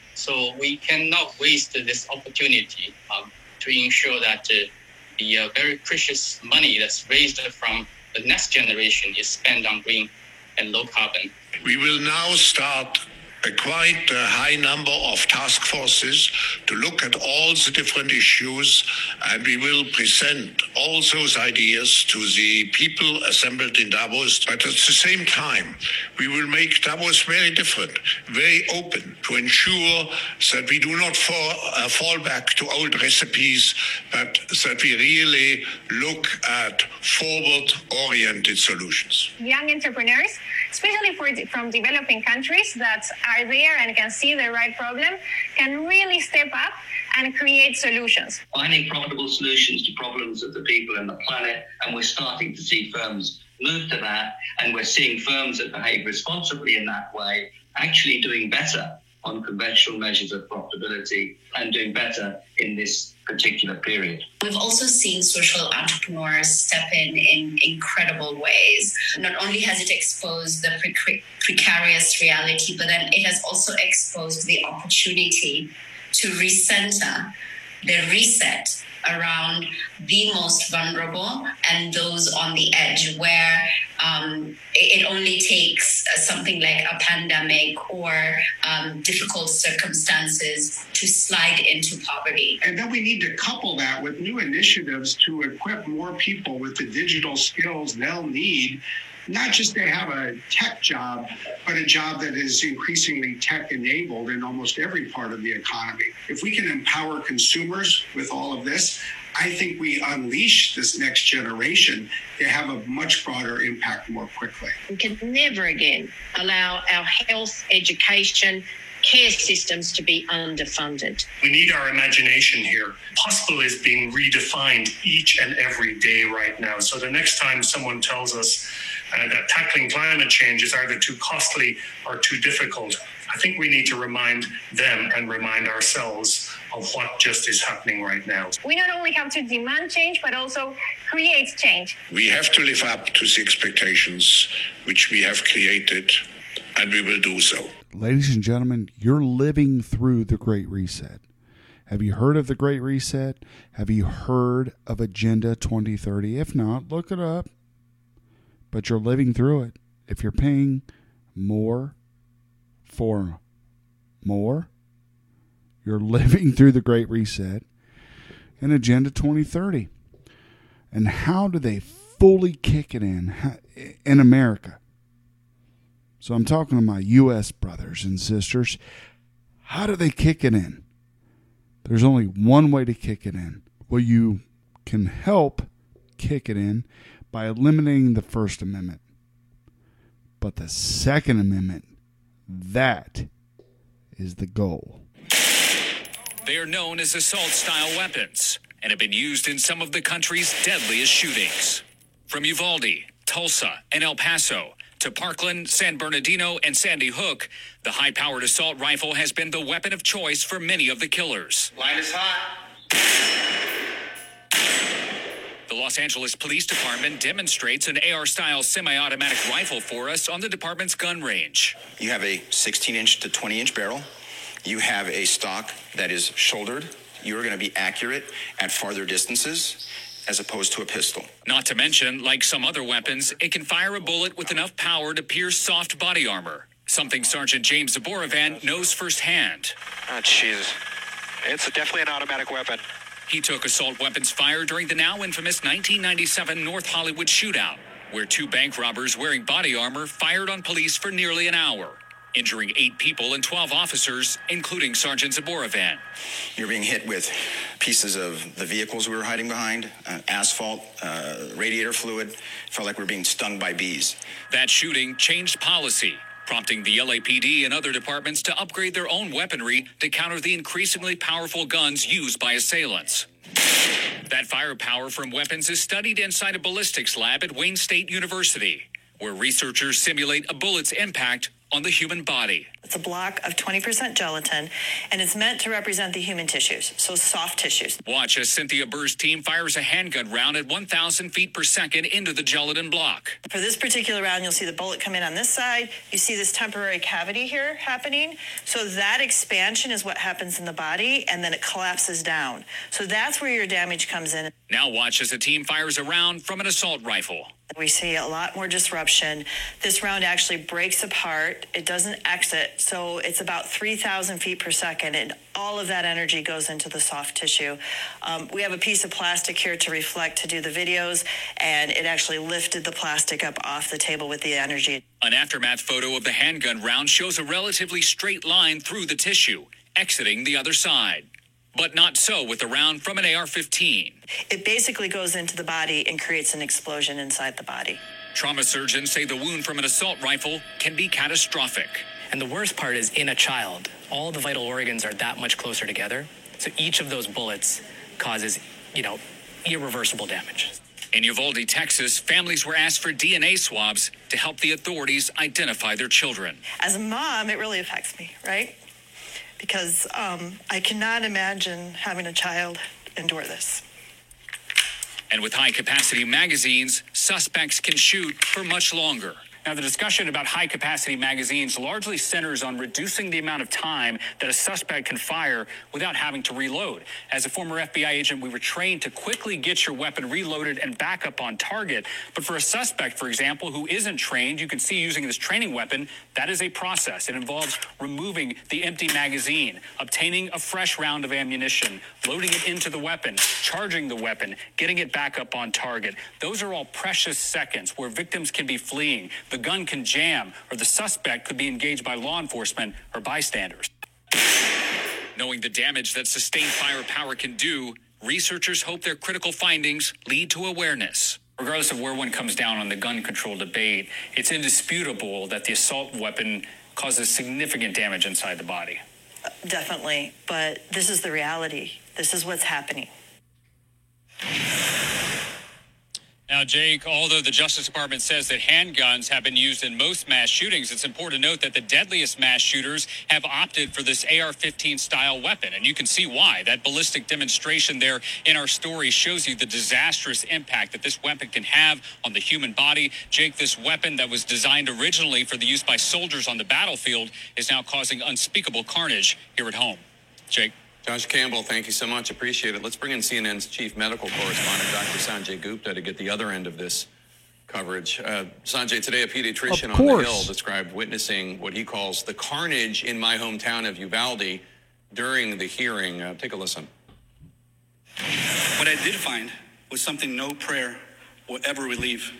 So we cannot waste this opportunity um, to ensure that uh, the uh, very precious money that's raised from the next generation is spent on green and low carbon. We will now start a quite uh, high number of task forces to look at all the different issues, and we will present all those ideas to the people assembled in Davos. But at the same time, we will make Davos very different, very open, to ensure that we do not fall, uh, fall back to old recipes, but that we really look at forward-oriented solutions. Young entrepreneurs, especially for, from developing countries that are there and can see the right problem, can really step up and create solutions. Finding profitable solutions to problems of the people and the planet, and we're starting to see firms move to that, and we're seeing firms that behave responsibly in that way actually doing better on conventional measures of profitability and doing better in this particular period. We've also seen social entrepreneurs step in in incredible ways. Not only has it exposed the pre- precarious reality, but then it has also exposed the opportunity to recenter, the reset around the most vulnerable and those on the edge, where um, it only takes something like a pandemic or um, difficult circumstances to slide into poverty. And then we need to couple that with new initiatives to equip more people with the digital skills they'll need, not just to have a tech job, but a job that is increasingly tech-enabled in almost every part of the economy. If we can empower consumers with all of this, I think we unleash this next generation to have a much broader impact more quickly. We can never again allow our health, education, care systems to be underfunded. We need our imagination here. Possible is being redefined each and every day right now. So the next time someone tells us uh, that tackling climate change is either too costly or too difficult, I think we need to remind them and remind ourselves of what just is happening right now. We not only have to demand change, but also create change. We have to live up to the expectations which we have created, and we will do so. Ladies and gentlemen, you're living through the Great Reset. Have you heard of the Great Reset? Have you heard of Agenda twenty thirty? If not, look it up. But you're living through it. If you're paying more for more, you're living through the Great Reset and Agenda twenty thirty. And how do they fully kick it in in America? So I'm talking to my U S brothers and sisters. How do they kick it in? There's only one way to kick it in. Well, you can help kick it in by eliminating the First Amendment. But the Second Amendment, that is the goal. They are known as assault-style weapons and have been used in some of the country's deadliest shootings. From Uvalde, Tulsa, and El Paso, to Parkland, San Bernardino, and Sandy Hook, the high-powered assault rifle has been the weapon of choice for many of the killers. Line is hot. The Los Angeles Police Department demonstrates an A R-style semi-automatic rifle for us on the department's gun range. You have a sixteen-inch to twenty-inch barrel. You have a stock that is shouldered. You're going to be accurate at farther distances, as opposed to a pistol. Not to mention, like some other weapons, it can fire a bullet with enough power to pierce soft body armor, something Sergeant James Zaborovan knows firsthand. Oh, Jesus. It's definitely an automatic weapon. He took assault weapons fire during the now infamous nineteen ninety-seven North Hollywood shootout, where two bank robbers wearing body armor fired on police for nearly an hour, injuring eight people and twelve officers, including Sergeant Zaborovan. You're being hit with pieces of the vehicles we were hiding behind, uh, asphalt, uh, radiator fluid. Felt like we were being stung by bees. That shooting changed policy, prompting the L A P D and other departments to upgrade their own weaponry to counter the increasingly powerful guns used by assailants. That firepower from weapons is studied inside a ballistics lab at Wayne State University, where researchers simulate a bullet's impact on the human body. It's a block of twenty percent gelatin, and it's meant to represent the human tissues, so soft tissues. Watch as Cynthia Burr's team fires a handgun round at one thousand feet per second into the gelatin block. For this particular round, you'll see the bullet come in on this side. You see this temporary cavity here happening. So that expansion is what happens in the body, and then it collapses down. So that's where your damage comes in. Now watch as the team fires a round from an assault rifle. We see a lot more disruption. This round actually breaks apart. It doesn't exit, so it's about three thousand feet per second, and all of that energy goes into the soft tissue. Um, we have a piece of plastic here to reflect to do the videos, and it actually lifted the plastic up off the table with the energy. An aftermath photo of the handgun round shows a relatively straight line through the tissue, exiting the other side. But not so with the round from an A R fifteen. It basically goes into the body and creates an explosion inside the body. Trauma surgeons say the wound from an assault rifle can be catastrophic. And the worst part is in a child, all the vital organs are that much closer together. So each of those bullets causes, you know, irreversible damage. In Uvalde, Texas, families were asked for D N A swabs to help the authorities identify their children. As a mom, it really affects me, right? Because um, I cannot imagine having a child endure this. And with high-capacity magazines, suspects can shoot for much longer. Now, the discussion about high-capacity magazines largely centers on reducing the amount of time that a suspect can fire without having to reload. As a former F B I agent, we were trained to quickly get your weapon reloaded and back up on target. But for a suspect, for example, who isn't trained, you can see using this training weapon, that is a process. It involves removing the empty magazine, obtaining a fresh round of ammunition, loading it into the weapon, charging the weapon, getting it back up on target. Those are all precious seconds where victims can be fleeing. The gun can jam, or the suspect could be engaged by law enforcement or bystanders. Knowing the damage that sustained firepower can do, researchers hope their critical findings lead to awareness. Regardless of where one comes down on the gun control debate, it's indisputable that the assault weapon causes significant damage inside the body. Definitely, but this is the reality. This is what's happening. Now, Jake, although the Justice Department says that handguns have been used in most mass shootings, it's important to note that the deadliest mass shooters have opted for this A R fifteen style weapon. And you can see why. That ballistic demonstration there in our story shows you the disastrous impact that this weapon can have on the human body. Jake, this weapon that was designed originally for the use by soldiers on the battlefield is now causing unspeakable carnage here at home. Jake. Josh Campbell, thank you so much. Appreciate it. Let's bring in C N N's chief medical correspondent, Doctor Sanjay Gupta, to get the other end of this coverage. Uh, Sanjay, today a pediatrician on the Hill described witnessing what he calls the carnage in my hometown of Uvalde during the hearing. Uh, take a listen. What I did find was something no prayer will ever relieve.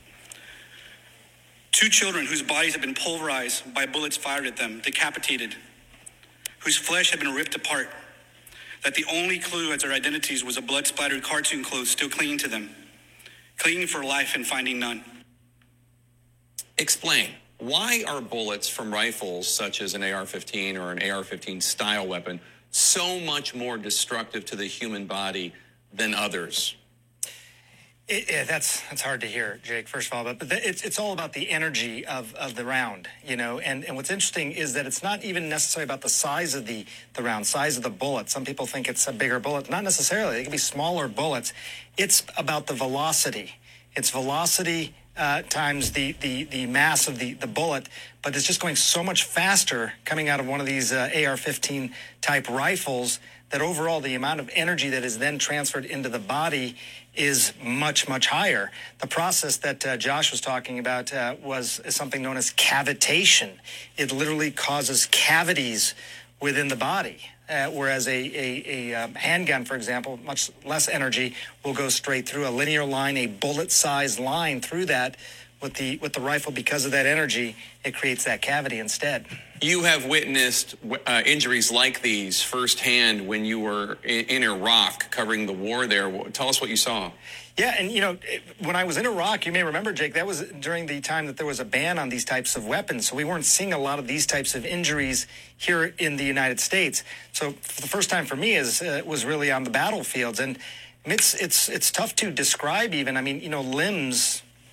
Two children whose bodies have been pulverized by bullets fired at them, decapitated, whose flesh had been ripped apart, that the only clue as their identities was a blood-splattered cartoon clothes still clinging to them, clinging for life and finding none. Explain. Why are bullets from rifles such as an A R fifteen or an A R fifteen style weapon so much more destructive to the human body than others? It, yeah, that's that's hard to hear, Jake, first of all, but, but it's it's all about the energy of, of the round, you know, and, and what's interesting is that it's not even necessarily about the size of the, the round, size of the bullet. Some people think it's a bigger bullet. Not necessarily. They can be smaller bullets. It's about the velocity. It's velocity uh, times the, the, the mass of the, the bullet, but it's just going so much faster coming out of one of these uh, A R fifteen type rifles that overall the amount of energy that is then transferred into the body is much, much higher. The process that uh, Josh was talking about uh, was something known as cavitation. It literally causes cavities within the body, uh, whereas a, a, a um, handgun, for example, much less energy, will go straight through a linear line, a bullet-sized line through that. With the with the rifle, because of that energy, it creates that cavity instead. You have witnessed uh, injuries like these firsthand when you were in, in Iraq covering the war there. Tell us what you saw. Yeah, and, you know, when I was in Iraq, you may remember, Jake, that was during the time that there was a ban on these types of weapons. So we weren't seeing a lot of these types of injuries here in the United States. So for the first time for me is uh, was really on the battlefields. And it's, it's, it's tough to describe even. I mean, you know, limbs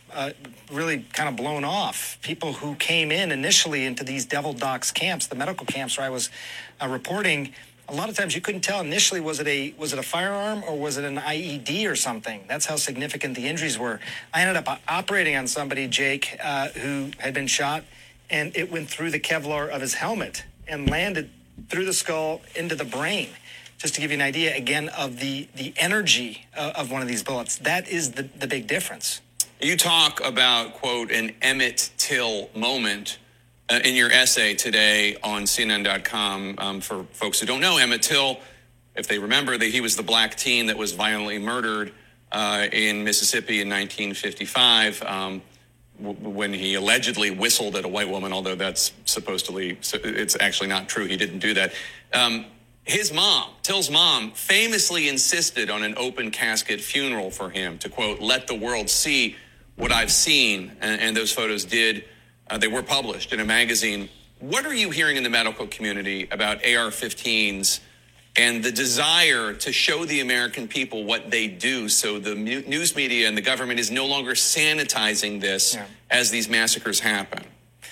uh, really kind of blown off. People who came in initially into these Devil Docs camps, the medical camps where I was uh, reporting, a lot of times you couldn't tell initially was it a was it a firearm or was it an I E D or something. That's how significant the injuries were. I ended up operating on somebody, Jake, uh, who had been shot, and it went through the Kevlar of his helmet and landed through the skull into the brain. Just to give you an idea, again, of the, the energy uh, of one of these bullets. That is the, the big difference. You talk about, quote, an Emmett Till moment uh, in your essay today on C N N dot com. Um, for folks who don't know, Emmett Till, if they remember, that he was the black teen that was violently murdered uh, in Mississippi in nineteen fifty-five um, w- when he allegedly whistled at a white woman, although that's supposedly, it's actually not true. He didn't do that. Um, His mom, Till's mom, famously insisted on an open casket funeral for him to, quote, let the world see what I've seen. And, and those photos did. Uh, they were published in a magazine. What are you hearing in the medical community about A R fifteens and the desire to show the American people what they do so the mu- news media and the government is no longer sanitizing this yeah. as these massacres happen?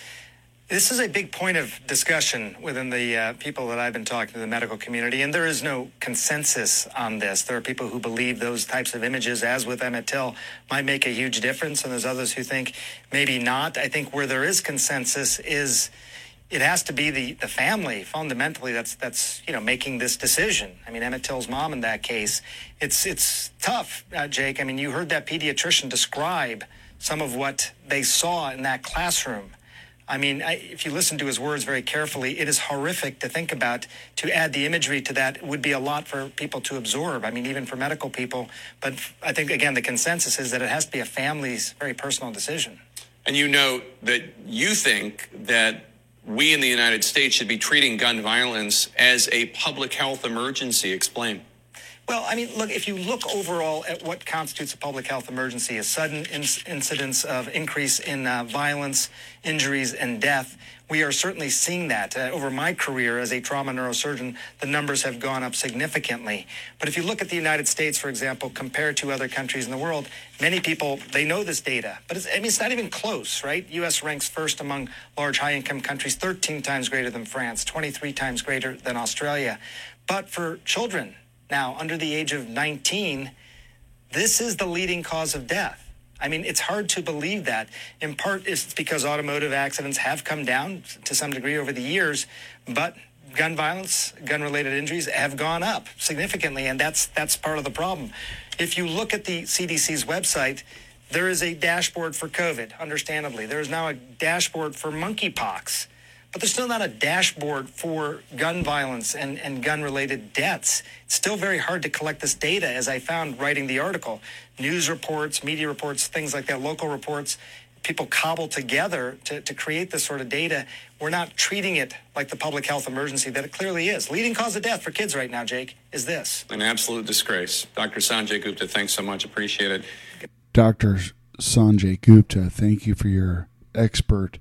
This is a big point of discussion within the uh, people that I've been talking to, the medical community, and there is no consensus on this. There are people who believe those types of images, as with Emmett Till, might make a huge difference, and there's others who think maybe not. I think where there is consensus is it has to be the, the family, fundamentally, that's, that's you know, making this decision. I mean, Emmett Till's mom in that case, it's, it's tough, uh, Jake. I mean, you heard that pediatrician describe some of what they saw in that classroom. I mean, I, if you listen to his words very carefully, it is horrific to think about. To add the imagery to that would be a lot for people to absorb. I mean, even for medical people. But I think, again, the consensus is that it has to be a family's very personal decision. And you note that you think that we in the United States should be treating gun violence as a public health emergency. Explain. Well, I mean, look, if you look overall at what constitutes a public health emergency, a sudden inc- incidence of increase in uh, violence, injuries, and death, we are certainly seeing that. Uh, over my career as a trauma neurosurgeon, the numbers have gone up significantly. But if you look at the United States, for example, compared to other countries in the world, many people, they know this data. But it's, I mean, it's not even close, right? U S ranks first among large high-income countries, thirteen times greater than France, twenty-three times greater than Australia. But for children, now, under the age of nineteen, this is the leading cause of death. I mean, it's hard to believe that. In part, it's because automotive accidents have come down to some degree over the years, but gun violence, gun-related injuries have gone up significantly, and that's that's part of the problem. If you look at the C D C's website, there is a dashboard for COVID, understandably. There is now a dashboard for monkeypox. But there's still not a dashboard for gun violence and, and gun-related deaths. It's still very hard to collect this data, as I found writing the article. News reports, media reports, things like that, local reports, people cobble together to, to create this sort of data. We're not treating it like the public health emergency that it clearly is. Leading cause of death for kids right now, Jake, is this. An absolute disgrace. Doctor Sanjay Gupta, thanks so much. Appreciate it. Doctor Sanjay Gupta, thank you for your expert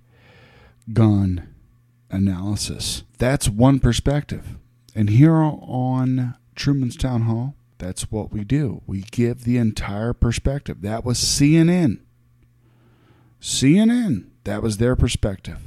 gun analysis. That's one perspective. And here on Truman's Town Hall, that's what we do. We give the entire perspective. That was C N N. C N N, that was their perspective.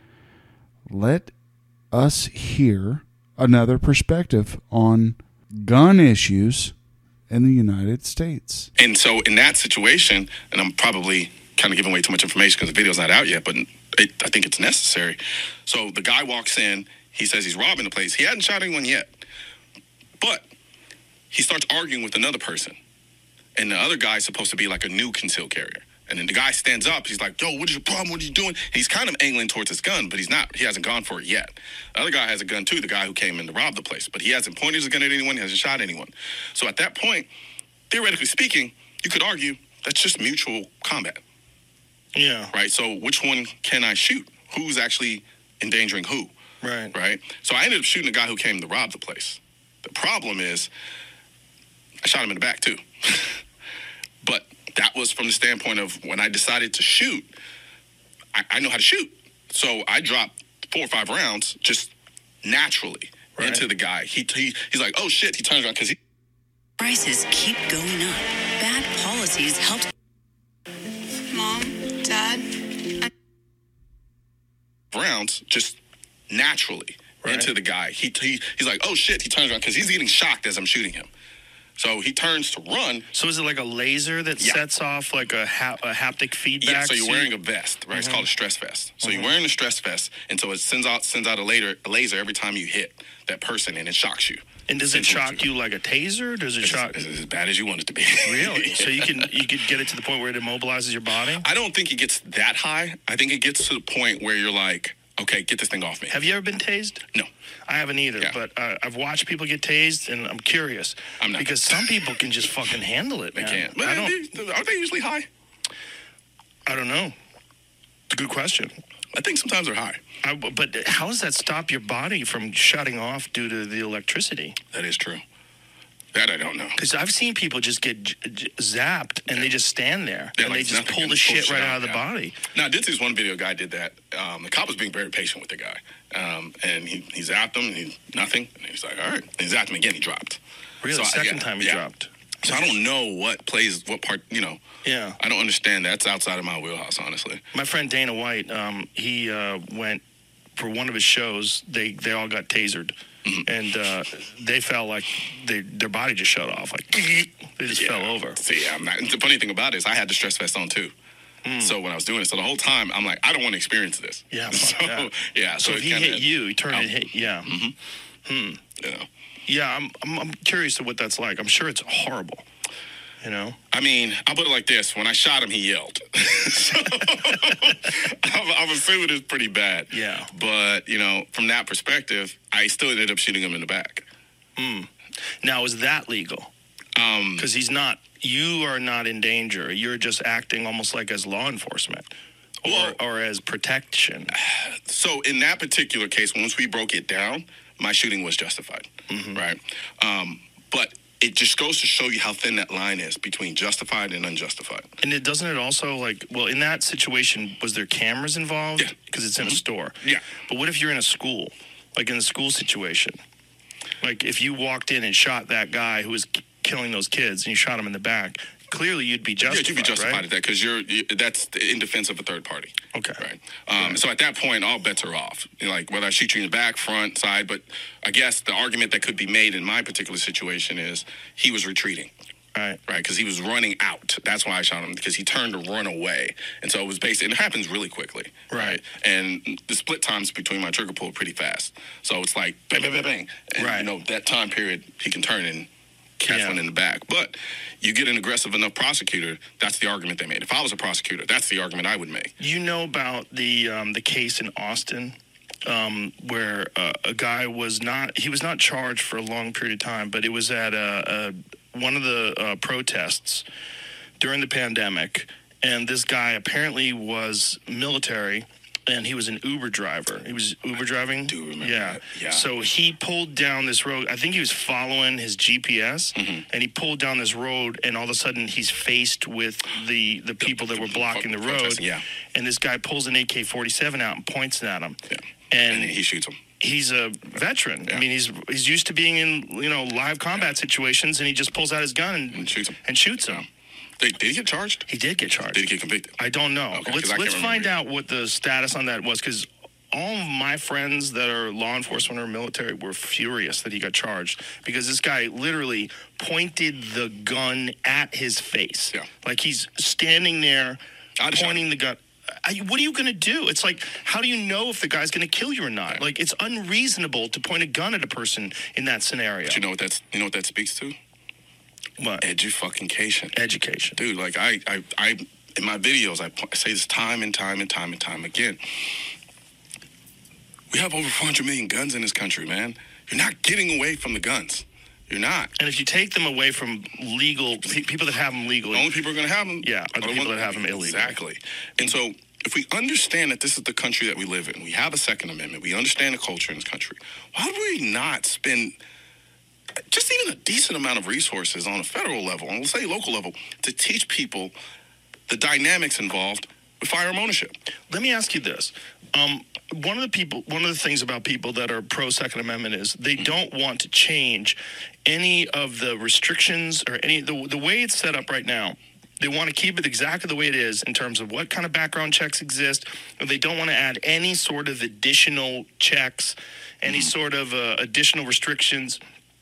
Let us hear another perspective on gun issues in the United States. And so in that situation, and I'm probably kind of giving away too much information because the video's not out yet, but it, I think it's necessary. So the guy walks in, he says he's robbing the place. He hadn't shot anyone yet, but he starts arguing with another person. And the other guy's supposed to be like a new concealed carrier. And then the guy stands up. He's like, yo, what is your problem? What are you doing? And he's kind of angling towards his gun, but he's not. He hasn't gone for it yet. The other guy has a gun too, the guy who came in to rob the place. But he hasn't pointed his gun at anyone. He hasn't shot anyone. So at that point, theoretically speaking, you could argue that's just mutual combat. Yeah. Right? So which one can I shoot? Who's actually endangering who? Right. Right? So I ended up shooting the guy who came to rob the place. The problem is I shot him in the back too. But that was from the standpoint of when I decided to shoot, I, I know how to shoot. So I dropped four or five rounds just naturally right. into the guy. He, he He's like, oh, shit. He turns around because he... Prices keep going up. Bad policies help... Mom? sad. Rounds just naturally right. into the guy. He, he He's like, oh, shit. He turns around because he's getting shocked as I'm shooting him. So he turns to run. So is it like a laser that yeah. sets off like a, ha- a haptic feedback? Yeah, so you're wearing a vest, right? Mm-hmm. It's called a stress vest. So mm-hmm. you're wearing a stress vest, and so it sends out sends out a laser, a laser every time you hit that person, and it shocks you. And does it shock you like a taser? Does it it's, shock? It's as bad as you want it to be. Really? So you can you could get it to the point where it immobilizes your body? I don't think it gets that high. I think it gets to the point where you're like, okay, get this thing off me. Have you ever been tased? No. I haven't either, yeah. but uh, I've watched people get tased, and I'm curious. I'm not. Because some people can just fucking handle it, man. They can't. But I don't, are they usually high? I don't know. It's a good question. I think sometimes they're high. I, but how does that stop your body from shutting off due to the electricity? That is true. That I don't know. Because I've seen people just get j- j- zapped, and yeah. they just stand there, yeah, and like they just pull the shit right out of the yeah. body. Now, I did see this one video guy did that. Um, the cop was being very patient with the guy. Um, and he, he zapped him, and he nothing. And he's like, all right. And he zapped him again, he dropped. Really? So Second I, yeah, time he yeah. dropped. So I don't know what plays, what part, you know. Yeah. I don't understand. That's outside of my wheelhouse, honestly. My friend Dana White, um, he uh, went for one of his shows. They, they all got tasered. Mm-hmm. And uh, they felt like they, their body just shut off. Like, they just yeah. fell over. See, I'm not, the funny thing about it is I had the stress vest on, too. Mm. So when I was doing it, so the whole time, I'm like, I don't want to experience this. Yeah, so, yeah. yeah. So, so if he hit you, he turned and hit, yeah. Mm-hmm. Hmm. Yeah. Yeah, I'm, I'm I'm curious of what that's like. I'm sure it's horrible. You know? I mean, I'll put it like this. When I shot him, he yelled. so, I'm, I'm assuming it's pretty bad. Yeah. But, you know, from that perspective, I still ended up shooting him in the back. Hmm. Now, is that legal? Um, Because he's not, you are not in danger. You're just acting almost like as law enforcement. Or, well, or as protection. So in that particular case, once we broke it down, my shooting was justified, mm-hmm. right? Um, but it just goes to show you how thin that line is between justified and unjustified. And it doesn't it also, like, well, in that situation, was there cameras involved? Yeah. Because it's in mm-hmm. a store. Yeah. But what if you're in a school, like in the school situation? Like if you walked in and shot that guy who was k- killing those kids and you shot him in the back, clearly you'd be justified, Yeah, you'd be justified right? at that because you're, you, that's in defense of a third party. Okay. Right. Um, yeah. So at that point, all bets are off. You know, like whether I shoot you in the back, front, side. But I guess the argument that could be made in my particular situation is he was retreating. Right. Right. Because he was running out. That's why I shot him, because he turned to run away. And so it was basically, and it happens really quickly. Right. And the split times between my trigger pull are pretty fast. So it's like bang, bang, bang, bang. And, right. you know, that time period, he can turn and catch yeah. one in the back. But you get an aggressive enough prosecutor, that's the argument they made. If I was a prosecutor, that's the argument I would make. You know about the um, the case in Austin um, where uh, a guy was not, he was not charged for a long period of time, but it was at a, a, one of the uh, protests during the pandemic, and this guy apparently was military, and he was an Uber driver. He was Uber driving? I do remember yeah. that. Yeah. So he pulled down this road. I think he was following his G P S, mm-hmm. and he pulled down this road, and all of a sudden he's faced with the, the people that were blocking the road. Yeah. And this guy pulls an A K forty-seven out and points it at him. Yeah. And, and he shoots him. He's a veteran. Yeah. I mean, he's he's used to being in, you know, live combat situations, and he just pulls out his gun and, and shoots him. And shoots him. Did, did he get charged? He did get charged. Did he get convicted? I don't know. Okay, let's I let's find remember. out what the status on that was, because all of my friends that are law enforcement or military were furious that he got charged, because this guy literally pointed the gun at his face. Yeah. Like he's standing there pointing the gun. I, what are you going to do? It's like, how do you know if the guy's going to kill you or not? Like, it's unreasonable to point a gun at a person in that scenario. But you know what that's you know what that speaks to? What? Education. Education. Dude, like I, I, I in my videos, I, I say this time and time and time and time again. We have over four hundred million guns in this country, man. You're not getting away from the guns. You're not. And if you take them away from legal, people that have them legally. The only people who are going to have them. Yeah, are the people that have them illegally. Exactly. And so if we understand that this is the country that we live in, we have a Second Amendment, we understand the culture in this country, why would we not spend just even a decent amount of resources on a federal level, and let's say local level, to teach people the dynamics involved with firearm ownership? Let me ask you this. Um, one of the people, one of the things about people that are pro Second Amendment is they mm-hmm. don't want to change any of the restrictions or any the the way it's set up right now. They want to keep it exactly the way it is in terms of what kind of background checks exist. And they don't want to add any sort of additional checks, any mm-hmm. sort of uh, additional restrictions.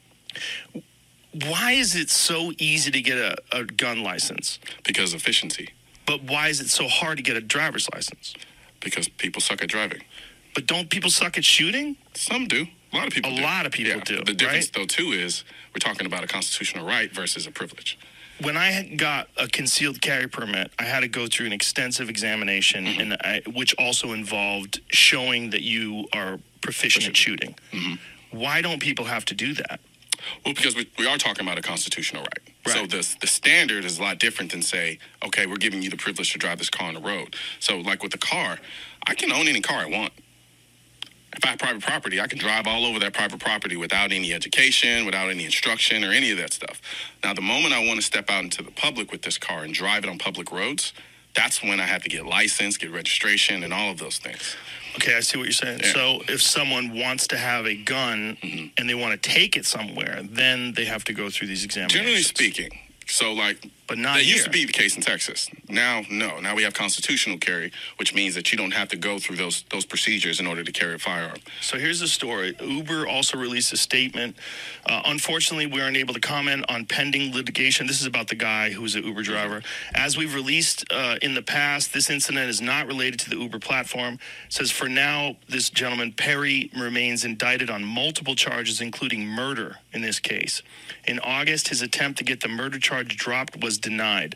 Why is it so easy to get a, a gun license? Because efficiency. But why is it so hard to get a driver's license? Because people suck at driving. But don't people suck at shooting? Some do. A lot of people a do. A lot of people yeah. do. The difference, right? though, too, is we're talking about a constitutional right versus a privilege. When I got a concealed carry permit, I had to go through an extensive examination, mm-hmm. and I, which also involved showing that you are proficient at shooting. Mm-hmm. Why don't people have to do that? Well, because we, we are talking about a constitutional right. right. So the, the standard is a lot different than, say, okay, we're giving you the privilege to drive this car on the road. So, like with the car, I can own any car I want. If I have private property, I can drive all over that private property without any education, without any instruction, or any of that stuff. Now, the moment I want to step out into the public with this car and drive it on public roads, that's when I have to get licensed, get registration, and all of those things. Okay, I see what you're saying. Yeah. So if someone wants to have a gun mm-hmm. and they want to take it somewhere, then they have to go through these examinations. Generally speaking. So, like, but not that here. used to be the case in Texas. Now, no. Now we have constitutional carry, which means that you don't have to go through those those procedures in order to carry a firearm. So here's the story. Uber also released a statement. Uh, unfortunately, we aren't able to comment on pending litigation. This is about the guy who's an Uber driver. As we've released uh, in the past, this incident is not related to the Uber platform. It says, for now, this gentleman, Perry, remains indicted on multiple charges, including murder in this case. In August, his attempt to get the murder charge dropped was denied.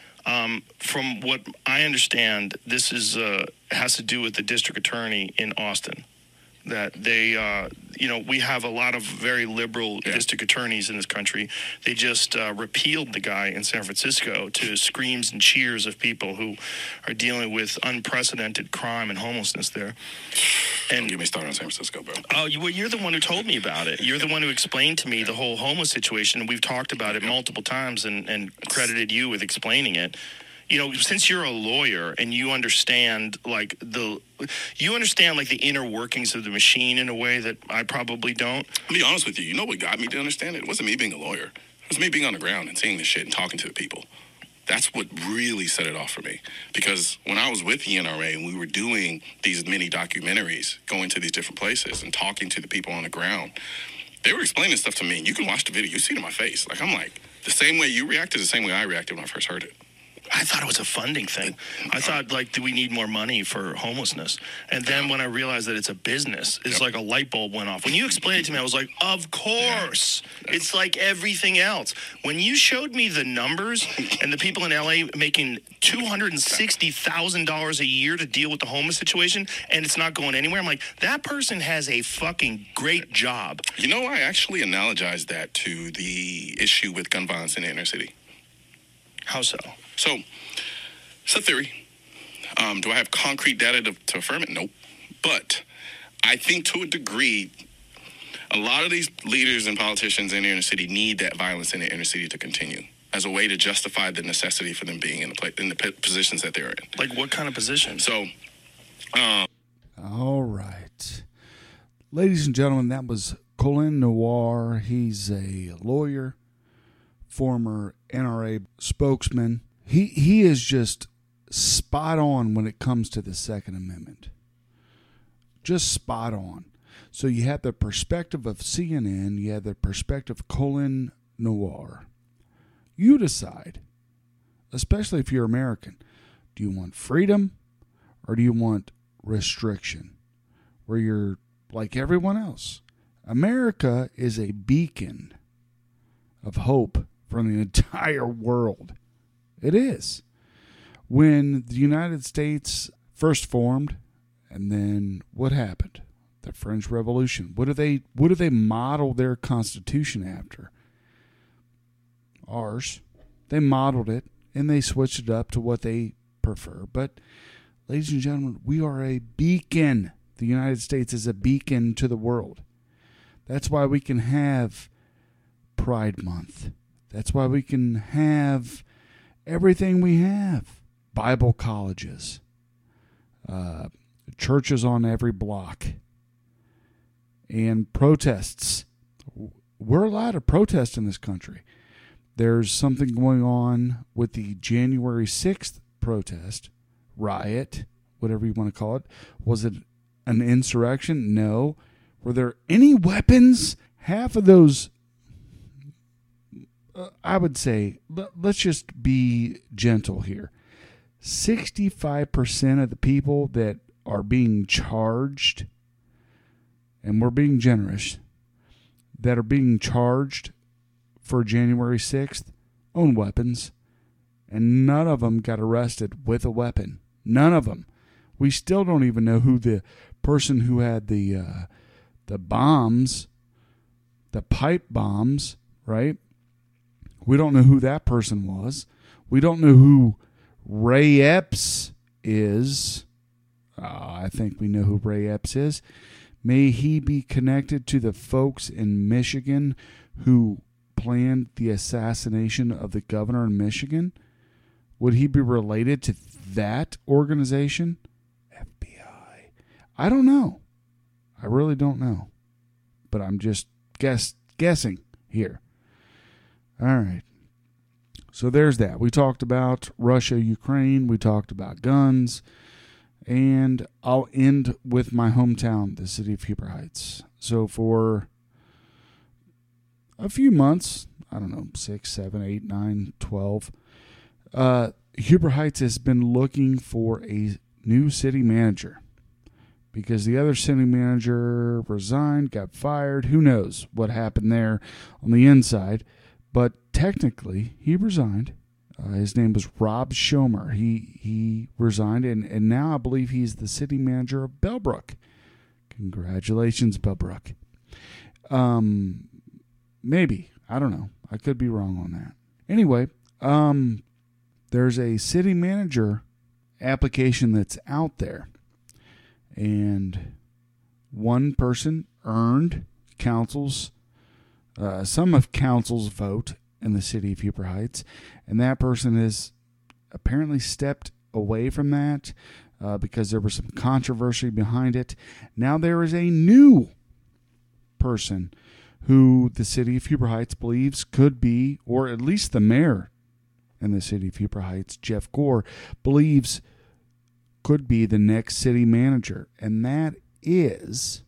Um, from what I understand, this is uh, has to do with the district attorney in Austin. That they, uh, you know, we have a lot of very liberal yeah. district attorneys in this country. They just uh, repealed the guy in San Francisco to screams and cheers of people who are dealing with unprecedented crime and homelessness there. And Don't get me started on San Francisco, bro. Oh, you, well, you're the one who told me about it. You're the one who explained to me the whole homeless situation. We've talked about it multiple times and, and credited you with explaining it. You know, since you're a lawyer and you understand, like, the, you understand, like, the inner workings of the machine in a way that I probably don't. I'll be honest with you. You know what got me to understand it? It wasn't me being a lawyer. It was me being on the ground and seeing this shit and talking to the people. That's what really set it off for me. Because when I was with the N R A and we were doing these mini documentaries, going to these different places and talking to the people on the ground, they were explaining stuff to me. And you can watch the video. You see it in my face. Like, I'm like, the same way you reacted, the same way I reacted when I first heard it. I thought it was a funding thing. I thought, like, do we need more money for homelessness? And then when I realized that it's a business, it's yep. like a light bulb went off. When you explained it to me, I was like, of course. Yeah. It's like everything else. When you showed me the numbers and the people in L A making two hundred sixty thousand dollars a year to deal with the homeless situation and it's not going anywhere, I'm like, that person has a fucking great job. You know, I actually analogized that to the issue with gun violence in the inner city. How so? So, it's a theory. Um, do I have concrete data to, to affirm it? Nope. But I think to a degree, a lot of these leaders and politicians in the inner city need that violence in the inner city to continue as a way to justify the necessity for them being in the, play, in the positions that they're in. Like what kind of position? So, um, all right. Ladies and gentlemen, that was Colin Noir. He's a lawyer, former N R A spokesman. He he is just spot on when it comes to the Second Amendment. Just spot on. So you have the perspective of C N N, you have the perspective of Colin Noir. You decide, especially if you're American, do you want freedom or do you want restriction where you're like everyone else? America is a beacon of hope for the entire world. It is. When the United States first formed, and then what happened? The French Revolution. What do they what do they model their Constitution after? Ours. They modeled it, and they switched it up to what they prefer. But, ladies and gentlemen, we are a beacon. The United States is a beacon to the world. That's why we can have Pride Month. That's why we can have everything we have. Bible colleges, uh, churches on every block, and protests. We're allowed to protest in this country. there's something going on with the January sixth protest, riot, whatever you want to call it. Was it an insurrection? No. Were there any weapons? Half of those, uh, I would say, let's just be gentle here. sixty-five percent of the people that are being charged, and we're being generous, that are being charged for January sixth own weapons, and none of them got arrested with a weapon. None of them. We still don't even know who the person who had the uh, the bombs, the pipe bombs, right? We don't know who that person was. We don't know who Ray Epps is. Uh, I think we know who Ray Epps is. May he be connected to the folks in Michigan who planned the assassination of the governor in Michigan? Would he be related to that organization? F B I. I don't know. I really don't know. But I'm just guess guessing here. All right. So there's that. We talked about Russia, Ukraine. We talked about guns. And I'll end with my hometown, the city of Huber Heights. So for a few months, I don't know, six, seven, eight, nine, twelve, uh, Huber Heights has been looking for a new city manager because the other city manager resigned, got fired. Who knows what happened there on the inside? But technically, he resigned. Uh, his name was Rob Schomer. He he resigned, and, and now I believe he's the city manager of Bellbrook. Congratulations, Bellbrook. Um, maybe. I don't know. I could be wrong on that. Anyway, um, there's a city manager application that's out there, and one person earned council's, uh, some of council's vote in the city of Huber Heights, and that person has apparently stepped away from that uh, because there was some controversy behind it. Now there is a new person who the city of Huber Heights believes could be, or at least the mayor in the city of Huber Heights, Jeff Gore, believes could be the next city manager, and that is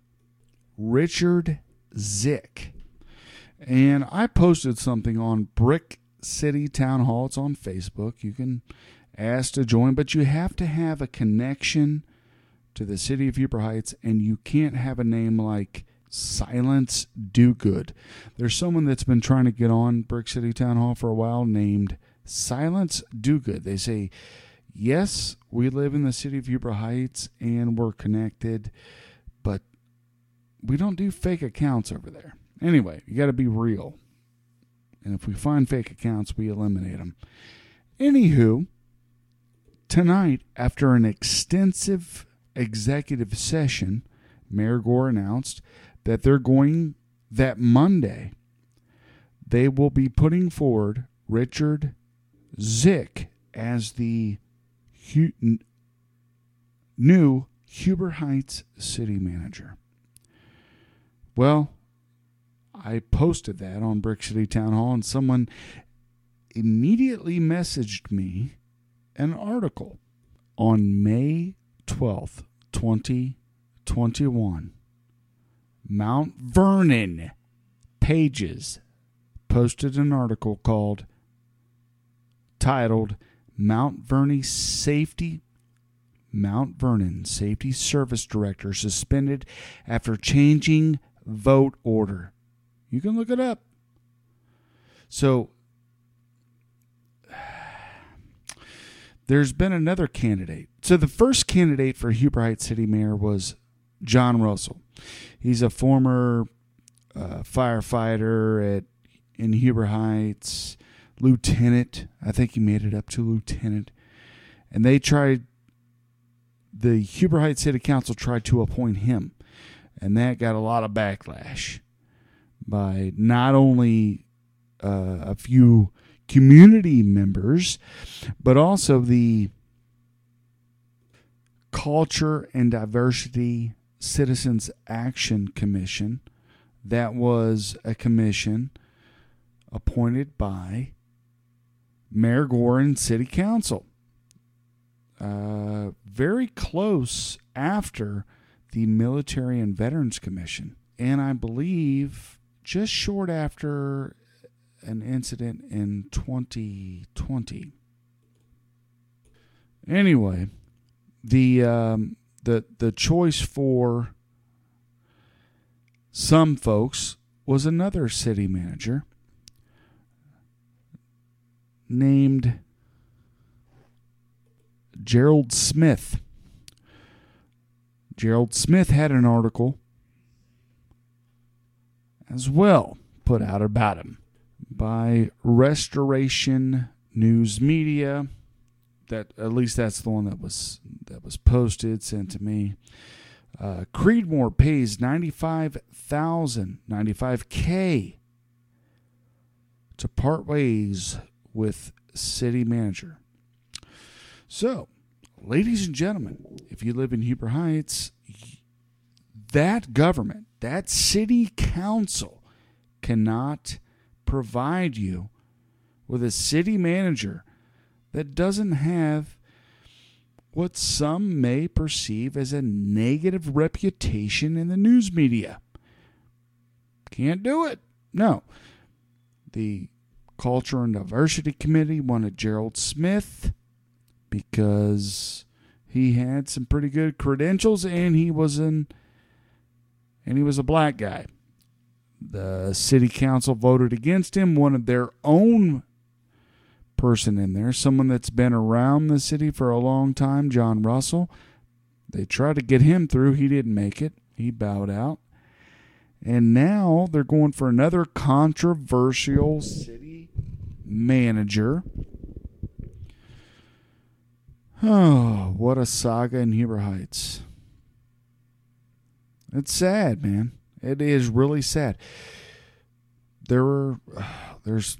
Richard Zick. And I posted something on Brick City Town Hall. It's on Facebook. You can ask to join, but you have to have a connection to the city of Huber Heights, and you can't have a name like Silence Dogood. There's someone that's been trying to get on Brick City Town Hall for a while named Silence Dogood. They say, yes, we live in the city of Huber Heights, and we're connected, but we don't do fake accounts over there. Anyway, you got to be real. And if we find fake accounts, we eliminate them. Anywho, tonight, after an extensive executive session, Mayor Gore announced that they're going, that Monday, they will be putting forward Richard Zick as the hu- new Huber Heights city manager. Well, I posted that on Brick City Town Hall, and someone immediately messaged me an article on May twelfth, twenty twenty-one. Mount Vernon Pages posted an article called, titled, Mount Vernon Safety Mount Vernon Safety Service Director suspended after changing vote order. You can look it up. So, there's been another candidate. So, the first candidate for Huber Heights City Mayor was John Russell. He's a former uh, firefighter at in Huber Heights, lieutenant. I think he made it up to lieutenant. And they tried, the Huber Heights City Council tried to appoint him. And that got a lot of backlash by not only uh, a few community members, but also the Culture and Diversity Citizens Action Commission. That was a commission appointed by Mayor Gore and City Council. Uh, very close after the Military and Veterans Commission. And I believe just short after an incident in twenty twenty. Anyway, the um, the the choice for some folks was another city manager named Gerald Smith. Gerald Smith had an article as well put out about him by Restoration News Media. That at least that's the one that was that was posted, sent to me. Uh, Creedmoor pays ninety-five thousand, ninety-five K to part ways with city manager. So, ladies and gentlemen, if you live in Huber Heights, that government, that city council cannot provide you with a city manager that doesn't have what some may perceive as a negative reputation in the news media. Can't do it. No. The Culture and Diversity Committee wanted Gerald Smith because he had some pretty good credentials and he was an and he was a black guy. The city council voted against him, wanted their own person in there, someone that's been around the city for a long time, John Russell. They tried to get him through. He didn't make it. He bowed out. And now they're going for another controversial city manager. Oh, what a saga in Huber Heights. It's sad, man. It is really sad. There are, there's...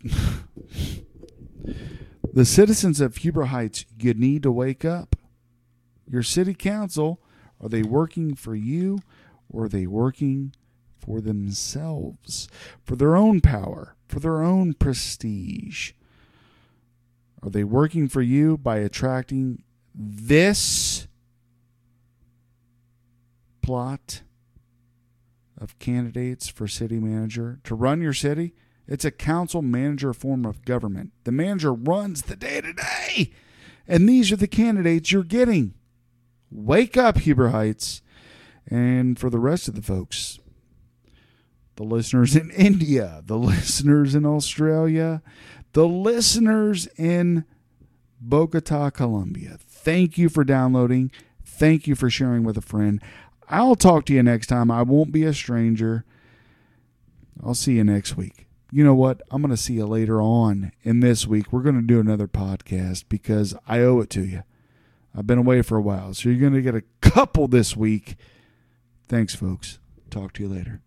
The citizens of Huber Heights, you need to wake up. Your city council, are they working for you or are they working for themselves, for their own power, for their own prestige? Are they working for you by attracting this plot of candidates for city manager to run your city? It's a council manager form of government. The manager runs the day-to-day. And these are the candidates you're getting. Wake up, Huber Heights. And for the rest of the folks, the listeners in India, the listeners in Australia, the listeners in Bogota, Colombia, thank you for downloading. Thank you for sharing with a friend. I'll talk to you next time. I won't be a stranger. I'll see you next week. You know what? I'm going to see you later on in this week. We're going to do another podcast because I owe it to you. I've been away for a while, so you're going to get a couple this week. Thanks, folks. Talk to you later.